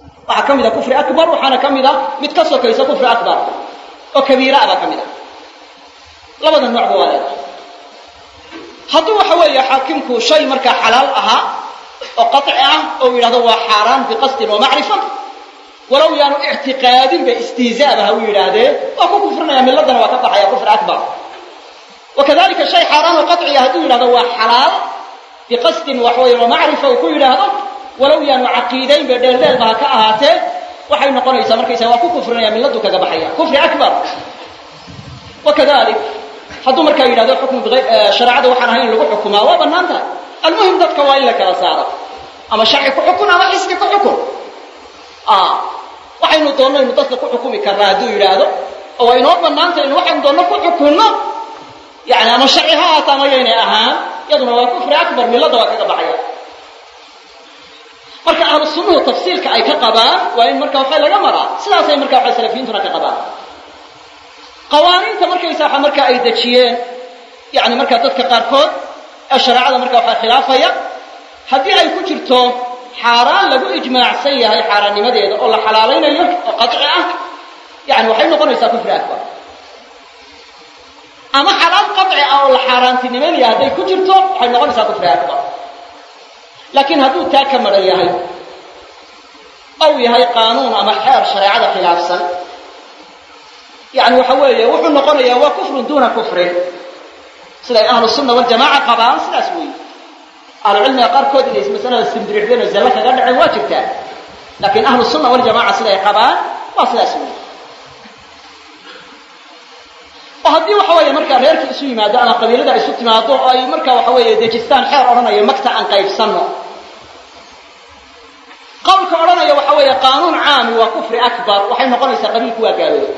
waxa kamida kufri akbar waxana kamida mid ka sokaysa kufri akbar oo kabiira aba kamida labada nooc waa leedahay hadduu waxa weeye xaakimku shay markaa xalaal ahaa oo qaطci ah oo yidhahdo waa xaaraan biqasdin wa macrifa walow yaanu ictiqaadin ba istihzaabaha uu yidhaahdee waa ku kufrinaya milladana waa ka baxaya kufri akbar wakadalika shay xaaraan oo qaطciya hadduu yidhahdo waa xalaal biqasdin waxweeye wa macrifa uu ku yidhaahdo walow yaanu caqiidayn ba dheeldheelba ha ka ahaatee waxay noqonaysaa markaysaa waa ku kufrinaya milladu kaga baxaya kufri akbar wakadalik hadduu markaa yidhahdo xukm shareecada waxaan ahayn in lagu xukumaa waa bannaan tahay almuhim dadka waa in la kala saaro ama sharci ku xukun ama xisbi ku xukun waxaynu doonno inu dadka ku xukumi karnaa hadduu yidhaahdo oo waa inoo bannaan tahay in waxaynu doonno ku xukunno yani ama sharci ha ahaata ama yaynay ahaan yaduna waa kufri akbar millada waa kaga baxaya marka ahlu sunnuhu tafsiilka ay ka qabaan waa in marka waxa laga maraa sidaasay marka waxa salafiyiintuna ka qabaan qawaaniinta markaysaa marka ay dejiyeen yani marka dadka qaarkood ee shareecada marka waxa khilaafaya haddii ay ku jirto xaaraan lagu ijmaacsan yahay xaaraannimadeeda oo la xalaalaynayo oo qaطci ah yani waxay noqonaysaa kufri akbar ama xalaal qaطci ah oo la xaaraantinimeynaya hadday ku jirto waxay noqonaysaa kufri akbar laakiin hadduu taa ka maran yahay aw yahay qaanuun ama xeer shareecada khilaafsan yani waxa weeye wuxuu noqonayaa waa kufrun duuna kufrin siday ahlu sunna waljamaaca qabaan sidaas weeye ahlucilmiga qaarkood inay masalada simdirixdeen oo zallo kaga dhaceen waa jirtaa laakiin ahlu sunna waljamaaca siday qabaan waa sidaas weeye oo haddii waxa weeye markaa reerkii isu yimaado ama qabiilada isu timaado oo ay markaa waxa weeye dejistaan xeer odhanaya magta aan qaybsanno qowlka odhanaya waxa weeye qaanuun caami waa kufri akbar waxay noqonaysaa qabiilku waa gaaloobay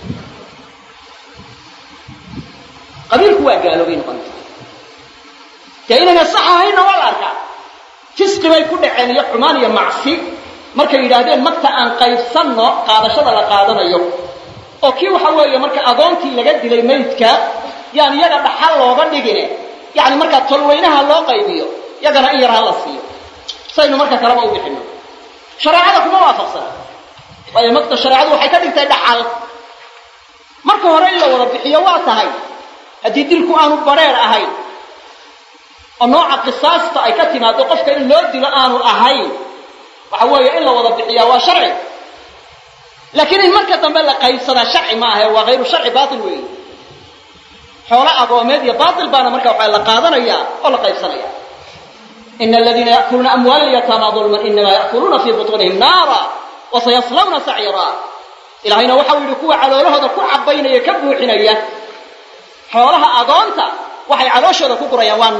qabiilku waa gaaloobay noqonaysaa dee inayna sax ahaynna waa la arkaa fisqi bay ku dhaceen iyo xumaan iyo macsi markay yidhaahdeen magta aan qaybsanno qaadashada la qaadanayo oo kii waxa weeye marka agoontii laga dilay maydka yaan iyaga dhaxal looga dhigine yani markaa tolweynaha loo qaybiyo yagana in yar ha la siiyo saynu marka kaleba u bixino shareecada kuma waafaqsana waayo magta shareecadu waxay ka dhigtay dhaxal marka hore in la wada bixiyo waa tahay haddii dilku aanu bareer ahayn oo nooca qisaasta ay ka timaado qofka in loo dilo aanu ahayn waxa weeye in la wada bixiyaa waa sharci laakiin in marka dambe la qaybsadaa sharci ma ahe waa hayru sharci baatil weeye xoolo agoomeed iyo baatil baana marka waxa la qaadanaya oo la qaybsanaya ina aladiina ya'kuluuna amwaala alyataama dulman inama ya'kuluuna fii butuunihim naara wasayaslawna saciira ilaahayna waxau yidhi kuwa caloolahooda ku cabaynaya ka buuxinaya xoolaha agoonta waxay calooshooda ku gurayaan waa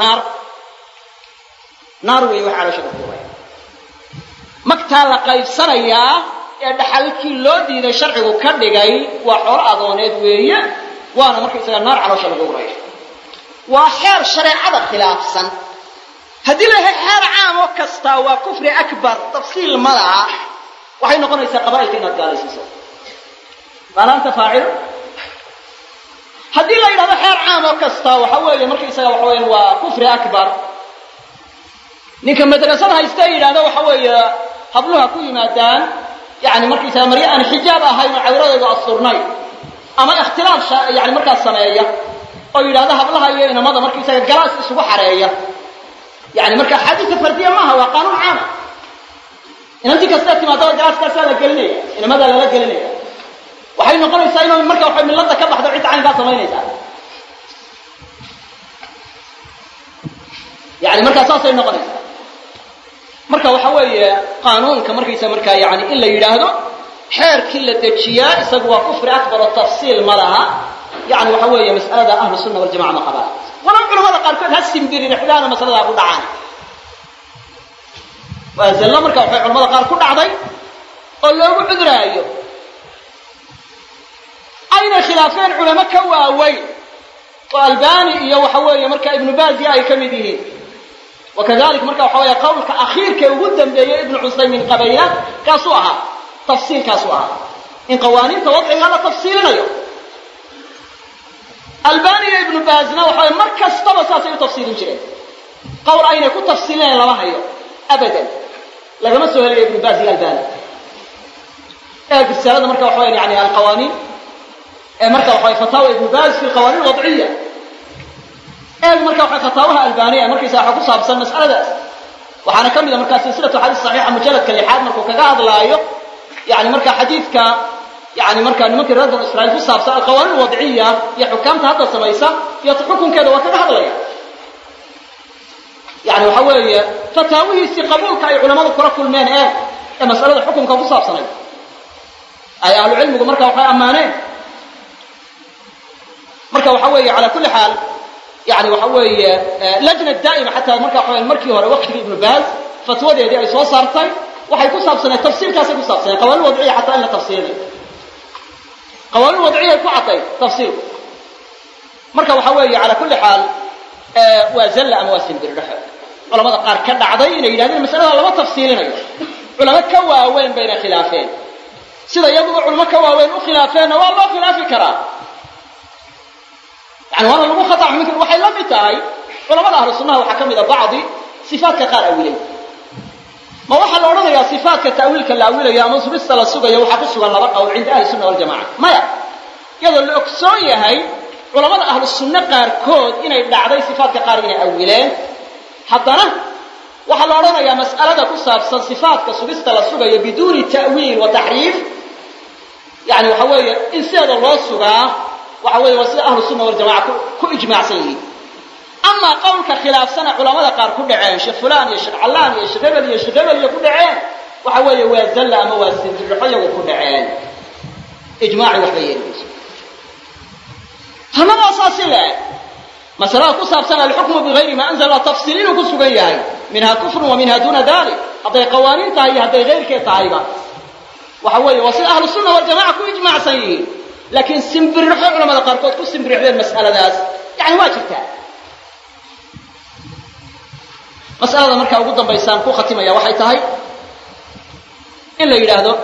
naar weeye waxay calooshooda ku gurayaan magtaa la qaybsanayaa ee dhaxalkii loo diiday sharcigu ka dhigay waa xoolo agooneed weeye waana markaysaga naar caloosha lagu guraya waa xeer shareecada khilaafsan haddii la yahay xeer caam oo kasta waa kufri akbar tafsiil ma laha waxay noqonaysaa qabaa'ilka inaad gaalaysiiso qaalaanta faacil haddii la yidhahdo xeer caam oo kasta waxa weeye markaysaga waxa weeye waa kufri akbar ninka madrasada haysta yidhahdo waxa weeye habluha ku yimaadaan yani markaysaga maryo aan xijaab ahayn oo cawradeedu asturnayn ama ikhtilaaf yani markaas sameeya oo yidhahdo hablaha iyo inamada markaysaga galaas isugu xareeya yani marka xadiisa fardiya maaha waa qaanuun caama inantii kasta timaadaba galaaskaasaa la gelinaya inamadaa lala gelinaya waxay noqonaysaa inuu marka waxa millada ka baxdo cidda caynkaa samaynaysaa yani markaa saasay noqonaysaa marka waxa weeye qaanuunka markaysa markaa yani in la yidhaahdo xeerkii la dejiyaa isagu waa kufri akbar oo tafsiil ma laha yani waxa weeye mas'alada ahlu sunna waljamaca ma qabaan walow culamada qaarkood ha simbiririxdaana masaladaa ku dhacaan waa zallo marka waxay culamada qaar ku dhacday oo loogu cuduraayo ayna khilaafeen culamo ka waaweyn oo albani iyo waxa weeye marka ibnu baazi ay ka mid yihiin wakadalik marka waxa weeye qowlka akhiirka ugu dambeeyay ibnu cusaymin qabayla kaasuu ahaa tafsiilkaasuu ahaa in qawaaniinta wadciga la tafsiilinayo albani iyo ibnu baazina waxa mar kastaba saasay u tafsiilin jireen qowl aynay ku tafsiilinayn lama hayo abadan lagama soo helayo ibnu baaz iyo albani رسالة مركا وحوي يعني القوانين مركا وحوي فتاوى ابن باز في القوانين الوضعية مركا وحوي فتاوها ألبانية مركا يساحقوا صابصا مسألة داس وحانا كمل مركا سلسلة حديث صحيحة مجلد كاللحاد مركا كقاعد لا يعني مركا حديث يعني مركا ممكن رد إسرائيل في صابصا القوانين الوضعية يحكمت هذا السميسة يتحكم كذا وكذا هذا يعني وحوي فتاويه استقبولك أي علماء الكرة كل من مسألة الحكم كفو صابصا أي أهل العلم مركا وحوي أمانين مركا وحوي على كل حال يعني وحوي لجنة دائمة حتى مركا وحوي المركي هو وقت ابن باز فتوى دي أي سوا صارتين وحيكون صابصنا تفصيل كاسة يكون صابصنا قوانين وضعية حتى إلا تفصيل قوانين وضعية يكون عطي تفصيل مركا وحوي على كل حال وزل أمواسم بالرحل علماء قار كذا عضينا إلى هذه المسألة لما تفصيلنا علماء كواوين بين خلافين سيدا يبدو علماء كواوين وخلافين والله خلاف كرام يعني وانا لو خطأ مثل وحي لم يتاي علماء أهل السنة وحكم إذا بعض صفات كقار أولين ما وحى الأولاد يا صفات كتأويل كالأولين يا منصب السلة السوق يا وحق السوق النبقى وعند أهل السنة والجماعة ما يلا الأكسوية هاي علماء أهل السنة قار كود إن يبدأ صفات كقار أولين حتى وحى الأولاد يا مسألة كصاب صفات كسوق السوق بدون تأويل وتحريف يعني وحوي إنسان الله السوق وحوي وسيل أهل السنة والجماعة كإجماع سيء أما قولك خلاف سنة علماء قال كل عين شيخ فلان يا شيخ علان يا شيخ غبل يا شيخ غبل كل عين وحوي وزل مواسم في الرحية وكل عين إجماع وحيين هذا أساس له مثلا قصاب سنة الحكم بغير ما أنزل تفصيلين وقصوا منها كفر ومنها دون ذلك هذه قوانين تاهي هذه غير كتاهيبة وحوي وسيل أهل السنة والجماعة كإجماع سيء لكن سنبرح علماء القاركود كل سنبرح بين المسألة ناس يعني واجبتها مسألة مركا وجودا بيسان كو ختمة يا وحي تهي إلا يلاهدو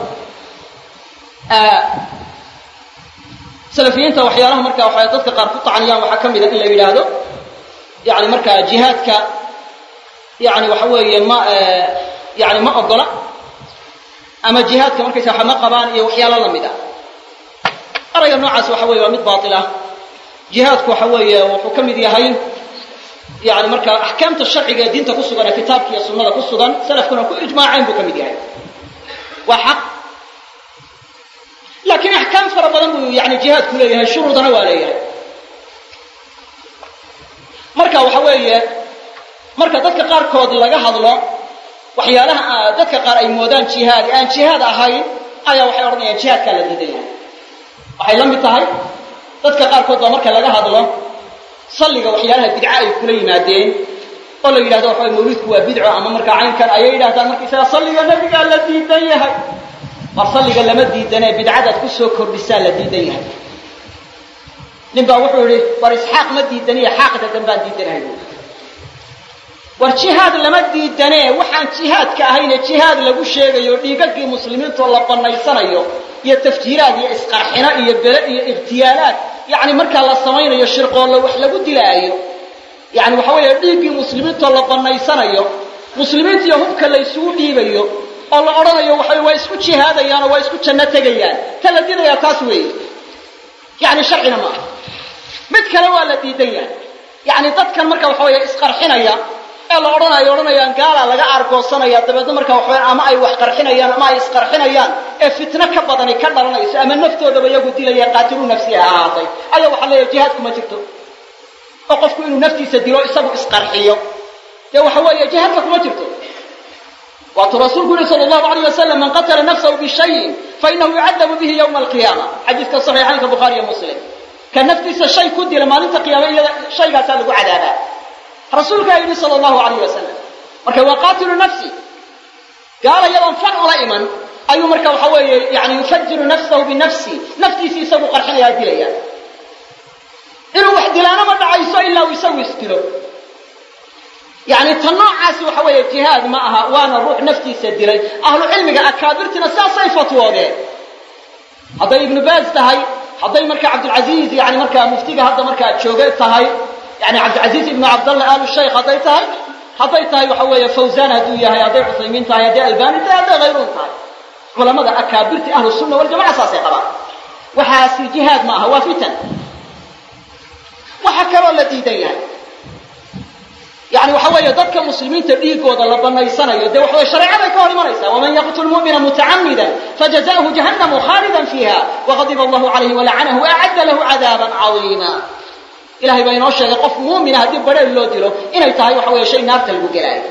سلفيين توحيانهم مركا وحياتك قاركود عنيان وحكم إذا إلا يلاهدو يعني مركا جهادك يعني وحوي ما يعني ما أفضل أما جهادك مركا ساحة ما قبان يوحيال الله مدى أرى النوعاس وحوي ومد باطلة جهادك وحوي وحكم ذي هين يعني مركا أحكامة الشرع دين تقصدنا كتابك يا سنة تقصدنا سلف كنا كل إجماعين بكم ذي هين وحق لكن أحكام فربنا يعني جهاد كلها شروطنا وعليها مركا وحوي مركا ذاتك قار كود لغا هضلو وحيالها ذاتك قار أي مودان جهاد أن جهاد أهين أيا وحي أرضي جهاد كان لدينا waxay la mid tahay dadka qaar kood marka laga hadlo salliga waxyaalaha bidca ay kula yimaadeen oo la yiraahdo waxa mawlidku waa bidco ama marka caynkan ay yiraahdaan markii sida salliga nabiga la diidan yahay war salliga lama diidanay bidcada ku soo kordhisaa la diidan yahay ninba wuxuu yiri war isxaaq ma diidaniya xaaqda danbaa diidanahay war jihaad lama diidanay waxaan jihaadka ahayna jihaad lagu sheegayo dhiigagii muslimiinta la banaysanayo iyo tafjiiraad iyo isqarxina iyo bala iyo ibtiyaalaad yani marka la sameeyo shirqool wax lagu dilaayo yani waxa weeye dhiigii muslimiinta la banaysanayo muslimiinta iyo hubka la isugu dhiibayo oo la oranayo way isku jihaadayaan oo way isku janno tagayaan tala diidaya taas weeye yani sharcina ma mid kale waa la diidaya yani dadkan marka waxa weeye isqarxinaya la oranayaan gaala laga argoosanaya dabadna marka wax ama ay wax qarxinayaan ama ay isqarxinayaan ee fitna ka badani ka dhalanayso ama naftooda iyagu dilaya qaatilu nafsiha ahaatay ayaa waxa leeyahay jihad kuma jirto oo qofku inuu naftiisa dilo isagu isqarxiyo ee waxa weeye jihadka kuma jirto wa rasuulku sallallahu alayhi wasallam man qatala nafsahu bi shay'in fa innahu yu'adabu bihi yawm al-qiyamah hadithka sahihayn bukhari wa muslim kan naftiisa shay ku dila maalinta qiyaamada shaygaas lagu cadaabaa رسولك يقول صلى الله عليه وسلم مركا وقاتل نفسي قال يوم فرع لئمن أي مركا وحوي يعني يفجر نفسه بنفسي نفسي سيسوي قرحنا يا دليا إنه واحد لا ما دعيسه إلا ويسوي ستلو يعني تنوع عاسي وحوي الجهاد معها وأنا روح نفسي سدلي أهل علمك أكابرتنا صيفة واضح هذا ابن باز تهي هذا مركا عبد العزيز يعني مركا مفتيقة هذا مركا تشوقات تهي يعني عبد العزيز ابن عبد الله آل الشيخ هضيتها وحوية فوزان هدوية هذا عثيمين هذا الباني هذا غيرون culamada akaabirta ahlu sunna wal jamaa saasay qabaan waxaasi jihaad ma aha waa fitan waxa kaloo la diidan yahay يعني وحوي ضدك مسلمين تديقوا ذا لبنا يصنعوا ده وحوي شريعة كهر مريسا ومن يقتل المؤمن متعمدا فجزاؤه جهنم خالدا فيها وغضب الله عليه ولعنه وأعد له عذابا عظيما إلهي بين وشة يقف مؤمن هذه بدل اللو ديرو إنه يتهي وحوي شيء نار تلقوا قلائي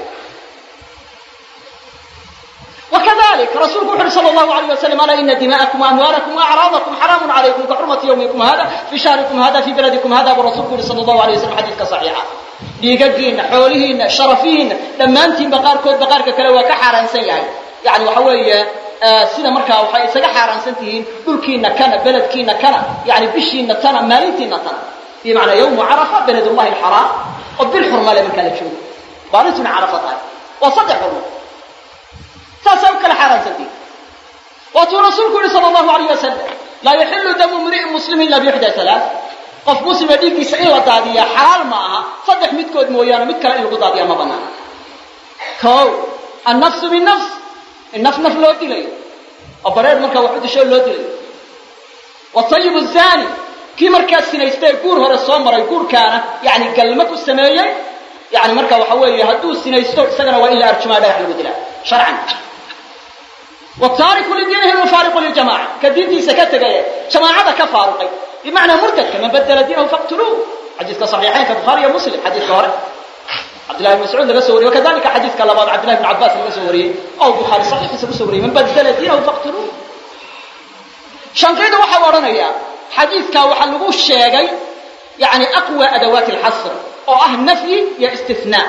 وكذلك رسولك صلى الله عليه وسلم قال إن دماءكم وأموالكم وأعراضكم حرام عليكم كحرمة يومكم هذا في شهركم هذا في بلدكم هذا ورسولك صلى الله عليه وسلم حديثك صحيحة dhiigagiina xoolihiina sharafihiina dhammaantiin baqaarka kale waa ka xaaraansan yahay yani waxa weeye sida markaa waxay isaga xaaraansan tihiin dhulkiina kana beledkiina kana yani bishiina tana maalintiina tana bimacnaa yawmu carafa beledullahi alxaraam oo bil xurma le markaa la joogo maalintuna carafa tahay waa saddex xurmo saasay u kala xaaraansan tihiin waatuu rasuulku yihi sala allahu alayh wasalam laa yaxilu damu mri'in muslimin illa bixdaa halaath qof muslima dhiiggiisa in la daadiyaa xalaal ma aha saddex midkood mooyaane mid kale in lagu daadiyaa ma banaana kow annafsu binnafs in naf loo dilayo oo bareer markaa wax u disho loo dilayo watayibu zaani kii markaa sinaystay guur hore soo maray guurkaana yani galma ku sameeyey yani markaa waxa weeye hadduu sinaysto isagana waa in la arjumaa dhagax lagu dilaa sharcan wataariku lidiinihi almufaariqu liljamaca ka diintiisa ka tegaya jamaacada ka faaruqay بمعنى مرتد كمن بدل دينه فاقتلوه حديث صحيحين كبخاري ومسلم حديث كهرة عبد الله بن مسعود الرسولي وكذلك حديث كلام عبد الله بن عباس الرسولي أو بخاري صحيح الرسولي من بدل دينه فاقتلوه شنقيد وحورنا يا حديث كوحلقوه الشيء يعني أقوى أدوات الحصر أو النفي يا استثناء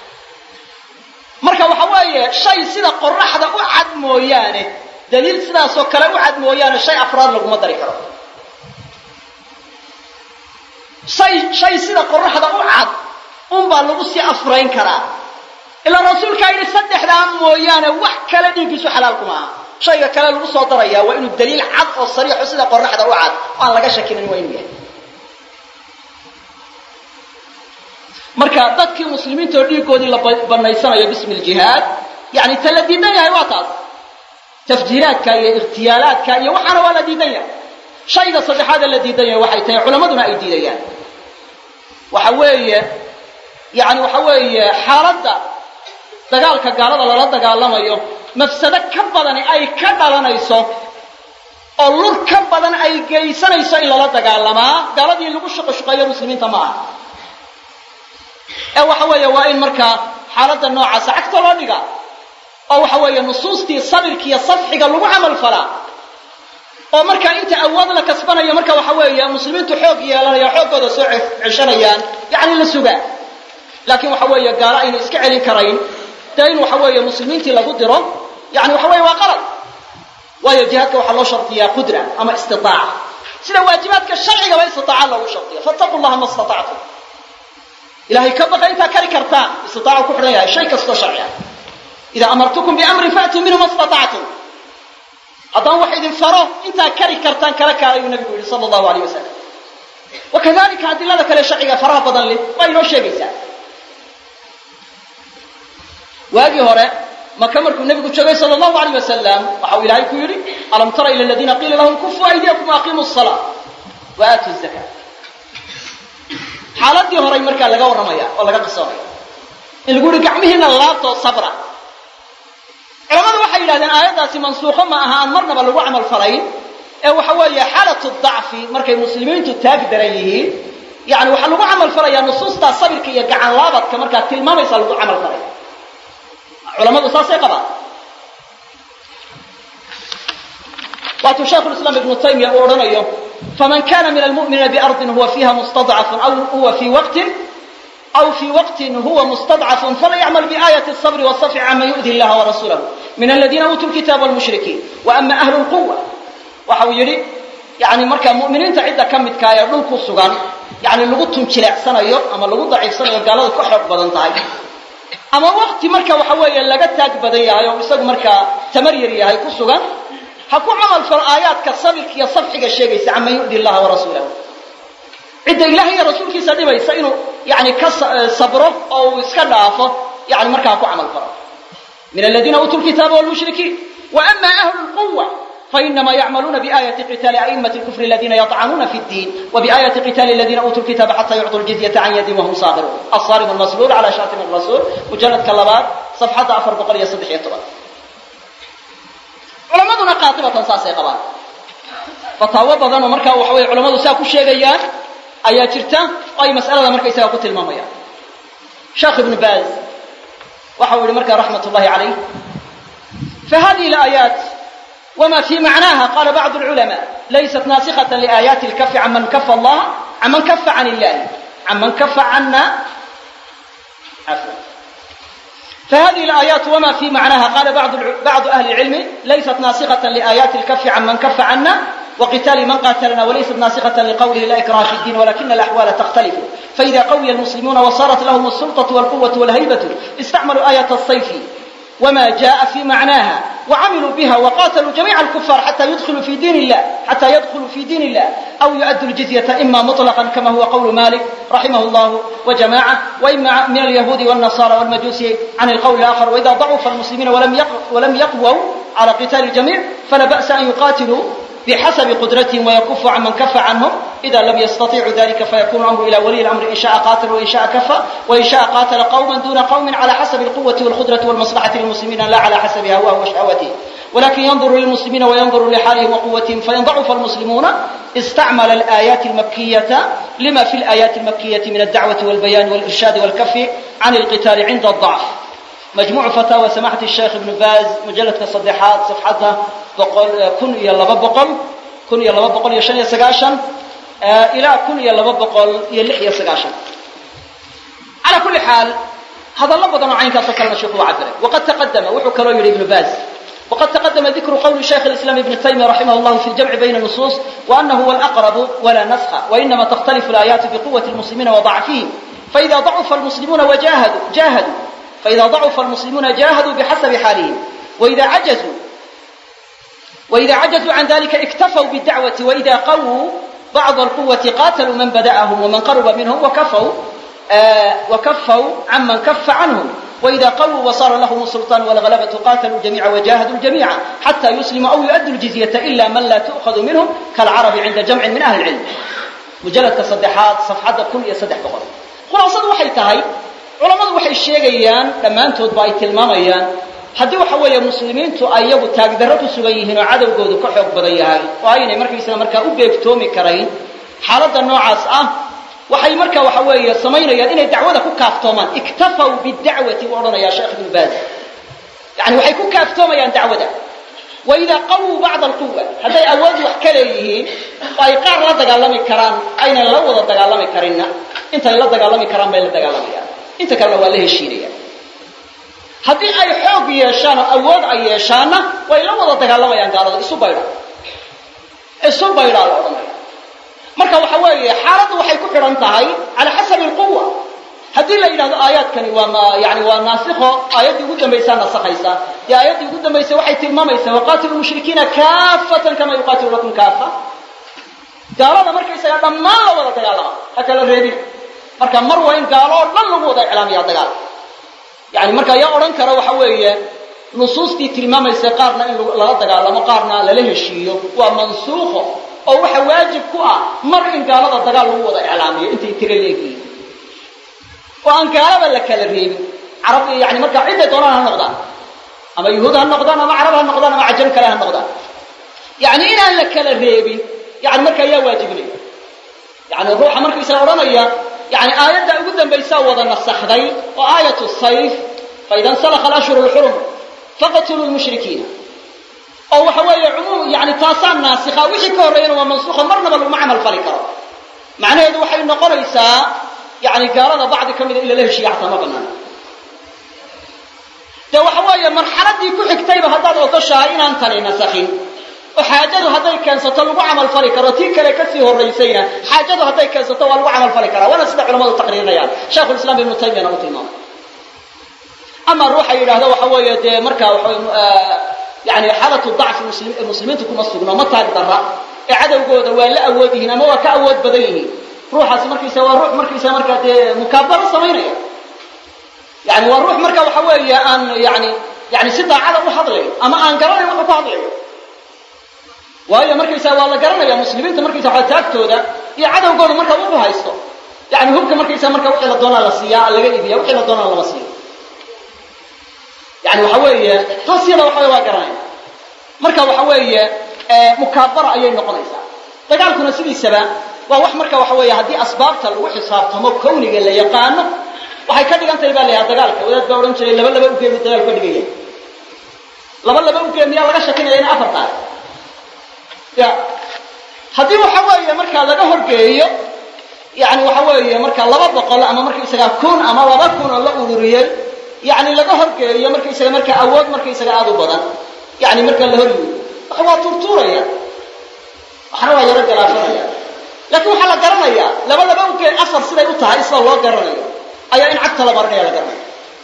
مركا وحوايا شيء سيدا قرح هذا أعد مويانه دليل سيدا سوكلا أعد مويانه شيء أفراد لكم مدري كرام shay sida qorraxda u cad baa lagu sii afrayn karaa ila rasuulka ay saddexda mooyaane wax kale dhigiisu xalaal kuma aha shayga kale lagu soo daraya waa inuu daliil cad oo sariix sida qorraxda u cad aan laga shakinin waa inuu yahay marka dadkii muslimiinta dhiigoodii la banaysanayo bismi jihad yani taladiidan yahay waa taas tafjiiraadka iyo ikhtiyaalaadka iyo waxana waa la diidan yahay shayga saddexaad la diidan yahay waxay tahay culimaduna ay diidayaan waxa weeye xaaladda dagaalka gaalada lala dagaalamayo mafsado ka badan ay ka dhalanayso oo lur ka badan ay geysanayso in lala dagaalamaa gaaladii lagu shaqo-shaqeeyo muslimiinta ma aha ee waxa weeye waa in markaa xaaladda noocaasa cagta loo dhiga oo waxa weeye nusuustii sabirka iyo safxiga lagu camal falaa oo marka inta awood la kasbanayo marka waxa weeye muslimiintu xoog yeelanaya xoogooda soo cishanayaan yani la sugaa laakiin waxa weeye gaala ayna iska celin karayn taan waxa weeye muslimiintii lagu diro yani waxa weeye waa qalad waayo jihadka waxa loo shartiyaa qudra ama istitaaca sida waajibaadka sharciga waa istitaaca loogu shartiyaa fattaqullaha ma istata'tum ilaahay ka baqa inta kari kartaan istitaaca ku xiran yahay shay kasto sharci ah ida amartukum bi amrin fa'tu minhu ma istata'tum haddaan wax idin faro intaa kari kartaan kala kaalayu nabigu yihi sala allahu alayh wasalam wakadalika adilada kale sharciga faraha badan leh waa inoo sheegaysaa waagii hore maka markuu nabigu joogay sala allahu alayh wasalam waxau ilaahay ku yidhi alam tara ila aladiina qiila lahum kufu aydiyakum waaqiimu salaa wa aatu zaka xaaladii horay markaa laga warramaya oo laga qisoonaya in lagu yihi gacmihiina laabtoo sabra culamadu waxay yidhahdeen aayaddaasi mansuukho ma aha aan marnaba lagu camal falayn ee waxa weeye xaalatu dacfi markay muslimiintu taag daran yihiin yani waxaa lagu camal falayaa nusuustaa sabirka iyo gacan laabadka markaa tilmaamaysa lagu camal falaya culamadu saasay qabaan waatuu shaykhu lislaam ibnu taymiya uu odhanayo faman kana min almu'miniina biardin huwa fiiha mustadcafun aw huwa fii waqtin أو في وقت هو مستضعف فليعمل بآية الصبر والصفع عما يؤذي الله ورسوله من الذين أوتوا الكتاب والمشركين وأما أهل القوة وحويري يعني مركا مؤمنين تعد كم متكايا لنكو السجان يعني لغتهم كلاع سنة يوم أما لغت ضعيف سنة قالوا كحر بدن طاي أما وقت مركا وحويا لقتك بديا يوم يسق مركا تمريري هاي كسجان حكوا عمل في الآيات كالصبر كي الصفح الشيء عما يؤذي الله ورسوله عند إلهي رسولك سليم يسأله يعني كصبره أو يسكلافه يعني مركا كو عمل فرق من الذين أوتوا الكتاب والمشركين وأما أهل القوة فإنما يعملون بآية قتال أئمة الكفر الذين يطعنون في الدين وبآية قتال الذين أوتوا الكتاب حتى يعطوا الجزية عن يد وهم صاغرون. الصارم المسلول على شاتم الرسول مجلد كلابات صفحة 4 طبعا. علماءنا قاطبة ساسي قبان فتاوى بدن ومركا وحوي علماء ساكو شيغيان ايا جرتا اي مساله مركا يسا ku tilmaamaya شيخ ابن باز وحوي مركا رحمه الله عليه فهذه الايات وما في معناها قال بعض العلماء ليست ناسخه لايات الكف عمن كف الله عمن كف عن الله عمن كف عنا عفوا. فهذه الآيات وما في معناها قال بعض أهل العلم ليست ناسخة لآيات الكف عمن كف عنا وقتال من قاتلنا وليست ناسخة لقوله لا إكراه في الدين ولكن الأحوال تختلف فإذا قوي المسلمون وصارت لهم السلطة والقوة والهيبة استعملوا آية الصيف وما جاء في معناها وعملوا بها وقاتلوا جميع الكفار حتى يدخلوا في دين الله أو يؤدوا الجزية إما مطلقا كما هو قول مالك رحمه الله وجماعة وإما من اليهود والنصارى والمجوس عن القول الآخر وإذا ضعف المسلمين ولم يقووا على قتال الجميع فلا بأس أن يقاتلوا بحسب قدرتهم ويكفوا عمن كف عنهم إذا لم يستطيعوا ذلك فيكون الأمر إلى ولي الأمر إن شاء قاتل وإن شاء كف وإن شاء قاتل قوما دون قوم على حسب القوة والقدرة والمصلحة للمسلمين لا على حسب هواه وشهوته ولكن ينظر للمسلمين وينظر لحالهم وقوتهم فإن ضعف المسلمون استعمل الآيات المكية لما في الآيات المكية من الدعوة والبيان والإرشاد والكف عن القتال عند الضعف. مجموع فتاوى سماحة الشيخ ابن باز مجلد كالصديحات صفحتها كن يلا بقول يشن يسقاشن إلى كن يلا بقول يلح يسقاشن. على كل حال هذا اللفظ عين كفكرنا الشيخ وعبره وقد تقدم وحكى يري ابن باز وقد تقدم ذكر قول شيخ الإسلام ابن تيمية رحمه الله في الجمع بين النصوص وأنه هو الأقرب ولا نسخ وإنما تختلف الآيات بقوة المسلمين وضعفهم فإذا ضعف المسلمون جاهدوا بحسب حالهم وإذا عجزوا عن ذلك اكتفوا بالدعوة وإذا قووا بعض القوة قاتلوا من بدأهم ومن قرب منهم وكفوا عمن كف عنهم وإذا قووا وصار لهم السلطان والغلبة قاتلوا الجميع وجاهدوا الجميع حتى يسلموا أو يؤدوا الجزية إلا من لا تؤخذ منهم كالعرب عند جمع من أهل العلم. مجلد كصدحات صفحة كل يصدح بقول خلاصة waxay tahay culimadu waxay sheegayaan dhamaantood ba ay tilmaamayaan haddii waxa weeye muslimiintu ayagu taagdarradu sugan yihiin oo cadawgoodu ka xoog badan yahay oo aynay markaa u beegtoomi karayn xaaladda noocaas ah waxay markaa waxa weeye samaynayaan inay dacwada ku kaaftoomaan iktafaw bidacwati wadanaya sheekh ibn baaz yani waxay ku kaaftoomayaan dacwada وإذا قووا بعض القوة هذا أول وحكليهين ويقار لا دجالمي كران أين لا وضع دجالمي كرينا أنت لا دجالمي كران بين دجالمي أنت كلا وله الشيرية هذه أي حب يشان أول أي يشان وإلا وضع دجالمي ينقال السبيرة مركب حوالي حارة وحيكون حرنتهاي على حسب القوة هذه اللي إلى آيات كان وما يعني وناسخة آيات يقول بيسان نسخيسا يا آيات يقول بيسان وحي تلمام يسان وقاتلوا المشركين كافة كما يقاتلوا لكم كافة قالوا هذا مركب يسان ما ولا تقال أكل الربي مركب مروة إن قالوا لن نقول إعلام يا تقال يعني مركب يا أوران كروا حوالي نصوص دي تلمام يسان قارنا إن لا تقال ما قارنا لله الشيء ومنسوخه أو واجب كوا مر إن قالوا هذا تقال هو إعلامي أنت تريليكي وأن كلام لك الريب عربي يعني مركب عدة دولار هالنقدان أما يهود هالنقدان أما عرب هالنقدان أما عجم كلام هالنقدان يعني إن لك الريب يعني مركب يا واجب لي يعني الروح مركب يساورنا يعني آيات قدام بيساوض النسخ ذي وآية الصيف فإذا انسلخ الأشهر الحرم فقتلوا المشركين أو حوالي عموم يعني تاسان ناسخة وحي كورين ومنسوخة مرنا بل معمل فريقا معنى هذا وحي النقر يساء يعني قارنا بعض كم إلا له شيء اعتمقنا ده وحوايا مرحلة دي كل كتيبة هذا وقشها إن أنتني نسخين وحاجته هذا كان ستلقى عمل فريقا رتيك لكسيه الرئيسين حاجته هذا كان ستلقى عمل فريقا وانا سمع علماء التقرير ريال شيخ الإسلام ابن تيمية نمط المام أما الروح إلى هذا وحوايا دي مركا يعني حالة الضعف المسلمين تكون مصدقنا ما تقدر عدو قوة ولا أودي هنا ما كأود بديه روح مركي سوا روح مركي سوا مركي مكابرة صميرية يعني والروح مركي وحوالي أن يعني ستة على روح حضري أما أن قراري ما حضري waayo markaysaa waa la garanayaa muslimiinta markaysaa waxaa taagtooda iyo cadowgooda marka ugu haysto yani hubka markaysaa marka wixii la doonaa la siiyaa laga iibiya wixii la doonaa lama siiyo yani waxa weeye taas iyada waxa waa garanaya marka waxa weeye mukaabara ayay noqonaysaa dagaalkuna sidiisaba waa wax marka waxa weeye haddii asbaabta lagu xisaabtamo kowniga la yaqaano waxay ka dhigan tahay baa la yidhaha dagaalka wadaad baa odhan jiray laba ugeemi dagaal ka dhigaya laba ugeemiyaa laga shakinaya in afar tahay ya haddii waxa weeye marka laga horgeeyo yani waxa weeye marka 200 ama markaysaga 1000 ama 2000 oo la ururiyay yani laga horgeeyo markaysaga marka awood markaysaga aad u badan yani marka la horgeeyo waxa waa turturaya waxna waa yara galaafanaya laakiin waxa la garanaya laba ugeem afar siday u tahay isla loo garanayo ayaa in cagta la baranaya la garanayo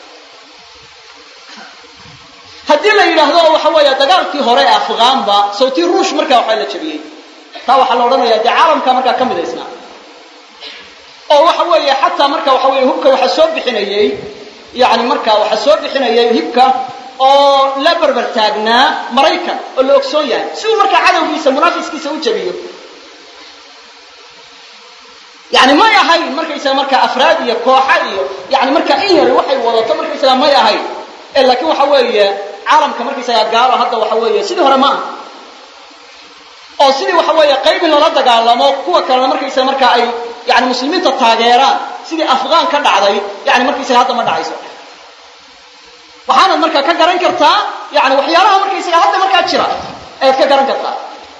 haddii la yiraahdo waxa weeye dagaalkii hore ee afghaanba sawti ruush marka waxa la jabiyay taa waxa la oranayaa caalamka marka ka midaysna oo waxa weeye xataa marka waxa weeye hubka waxa soo bixinayay yani marka waxa soo bixinayay hubka oo la barbar taagnaa Mareykan oo la ogsoon yahay si uu marka cadawgiisa munaafiskiisa u jabiyo يعني ما يهاي مركز مركز أفراد يكوحي يعني مركز إير وحي ولا كمركز ما يهاي إلا كم حوالي عالم كمركز يقارا هذا وحوالي سيده رمان أو سيده وحوالي قريب من الرد قال ما قوة كان مركز مركز أي يعني مسلمين التاجران سيده أفغان كذا عليه يعني مركز هذا ما دعيسه وحنا مركز كجران كرتا يعني وحيارها مركز هذا مركز شراء كجران كرتا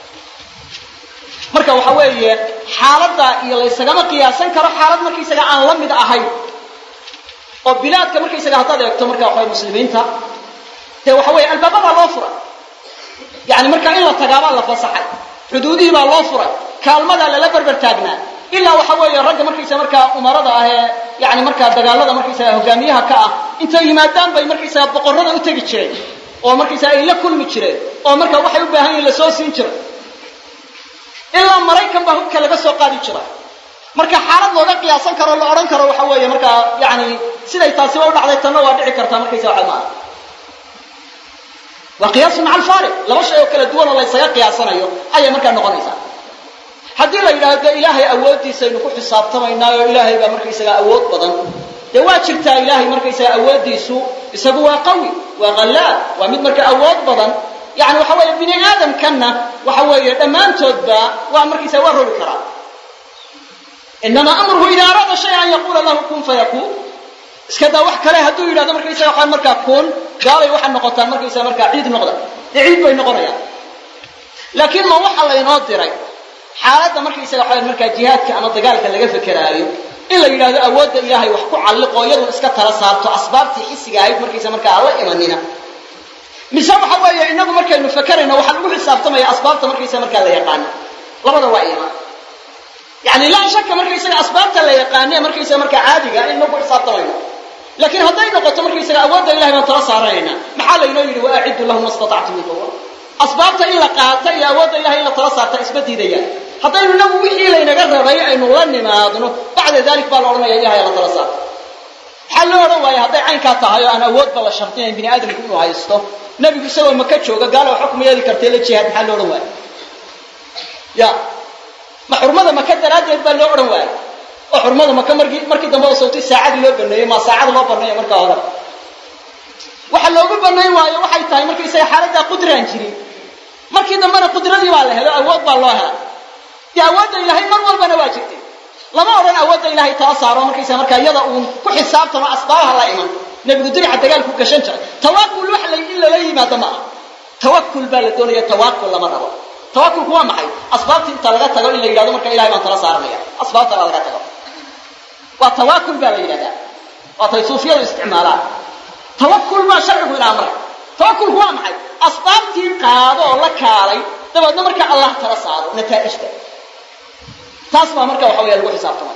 marka waxa weeye xaaladda iyo la isaga qiyaasan karo xaalad markaysaga aan la mid ahayn oo bilaadka markaysaga hadaad eegto marka waxa muslimiinta ee waxa weeye albaabada loo furay yani marka in la tagaaba la fasaxay xuduudihi baa loo furay kaalmada la barbar taagnaa illa waxa weeye ragga markaysaga marka umarada ah yani marka dagaalada markaysaga hogaamiyaha ka ah inta yimaadaan bay markaysaga boqorada u tagi jireen oo markaysaga ay la kulmi jireen oo marka waxay u baahan yihiin la soo siin jiray إلا مريكان بهو كلا بس وقادي شراء مركا حالات لوجا قياسن كرو لا أوران كرو وحويه مركا يعني سيدا يتاسوا ولا على التنوع دعي كرتا مركا يسوي ما وقياس مع الفارق لما شيء وكلا الدول الله يسيا قياسنا يو أي مركا نقنيسا حدي لا إلهي أودي سينكو حساب تماينا إلهي بمركا يسيا أود بدن يواجب تا إلهي مركا يسيا أودي سو يسبوا قوي وغلال ومد مركا أود بدن يعني وحوي بني آدم كنا وحوي دمان تودبا وأمرك يسوره الكرام إنما أمره إذا أراد شيئا يقول له كن فيكون إسكذا وحكى له هدو إلى أمرك يسوي قال مركا كون قال يوحى النقطة أمرك يسوي مركا عيد النقطة عيد بين نقطة لكن ما وحى الله ينادر حالات أمرك يسوي حال مركا جهاد كأنا تقالك اللي جف الكرايو إلا إذا أود إلهي وحكوا علق ويدو إسكتها صارت أسباب تحس جايب مركا يسوي مركا الله إيماننا مثال حوالي إنه مركز مفكرنا وحلو حسابتما يا أسبابته مركز مركز لا يقان لبضا وعيما يعني لا شك مركز أسبابته لا يقان مركز مركز عادي إنه حسابتما لكن هذا نقطة مركز أود إلهي ما ترصى علينا محل ينوي وأعد لهم ما استطعتم من قوة أسبابته إلا قاطع يا أود إلهي إلا ترصى تثبت هدية هذا ينوي إلينا قرب أنه ظن ما أظنه بعد ذلك بالعلماء يا إلهي إلا ترصى حلو رواية هذا عين كاتها أنا أود بلا شرطين بني آدم يكونوا هايسته نبي يسوي مكتشو قالوا حكم يدي كرتيل الجهاد حلو رواية يا محرمة ما كدر هذا يبقى له رواية وحرمة ما كان مركي دماغ صوتي ساعد له بنيه ما ساعد له بنيه مركا هذا وحلو بنيه وايا وحي تاي مركي سي حالته قدرة انجري مركي دماغ قدرة دي والله هذا أود بالله يا أود إلهي مرول بنواجدي لما أرنا أود إلهي تأثر مركي سي مركا يضع كحسابته أصبارها الله إيمان نبي قدري حتى قال كوكا شنشر توكل وحلا إلا لي ما دماء توكل بالدون يتوكل لما ربا توكل هو محي أسبابت انت لغا تقول إلا إلا دمرك إلهي ما انت رسار لي أسبابت لغا تقول وتوكل بالإلا وتيصوفيا الاستعمالات توكل ما شرعه إلى أمرك توكل هو محي أسبابت قادوا لك علي دمرك دمرك الله ترسار نتائجك تاسمع مركا وحويا لغو حسابتما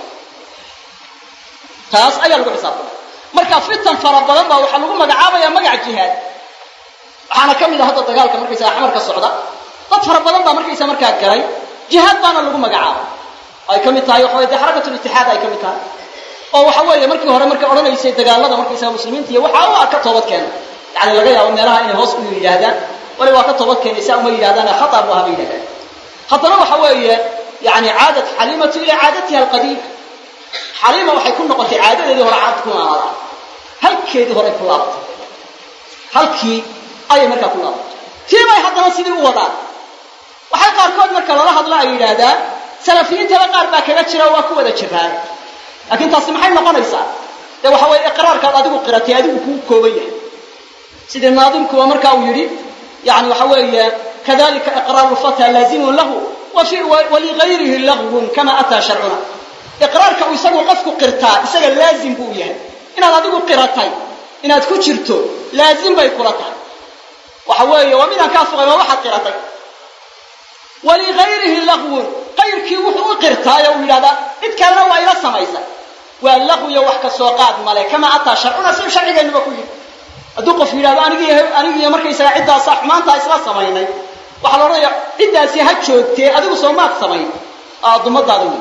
تاس أيا لغو حسابتما marka fitan fara badan baa waxa lagu magacaabaya magaca jihaad waxana kamid ah hadda dagaalka markaysa xamarka socda dad fara badan baa markaysa markaa galay jihaad baana lagu magacaabo ay kamid tahay waxa weeye xarakatul ittixaad ay kamid tahay oo waxa weeye markii hore markay oranaysay dagaalada markaysa muslimiinta iyo waxa uu ka toobad keenay yani laga yaabo meelaha inay hoos u yiraahdaan wali waa ka toobad keenaysa uma yiraahdaan khata buu habeeyay haddana waxa weeye yani caadat xaliimatu ilaa caadatiha alqadiima xaliima waxay ku noqotay caadadeedii hore caad ku aada halkeedii hore ku laabatay halkii ayay markaa ku laabatay tii bay haddana sidii u wadaan waxay qaarkood marka lala hadla ay yidhaahdaan salafiyiintaba qaar baa kaga jira waa ku wada jiraan laakiin taasi maxay noqonaysaa dee waxa weeye iqraarkaad adigu qiratay adigu kuu kooban yahay sidii naadimkuwa markaa uu yidhi yani waxa weeye kadalika iqraaru lfata laazimun lahu waligayrihi lagwun kama ataa sharcuna iqraarka uu isagu qofku qirtaa isaga laazim buu yahay inaad adigu qiratay inaad ku jirto laazim bay kula tahay waxa weeye waa midaan kaa fogay waa waxaad qiratay waligayrihi lagwun qayrkii wuxuu u qirtaayo uu yidhahdaa cid kalena waa ila samaysay waa lagwiyo wax ka soo qaad male kama ataa sharcuna si sharcigeennuba ku yidhi hadduu qof yidhahdo anigiiyo markaysaga ciddaasa xumaantaa isla samaynay waxaa la odhanaya ciddaasi ha joogtee adigu soo maad samayn dummadaada wey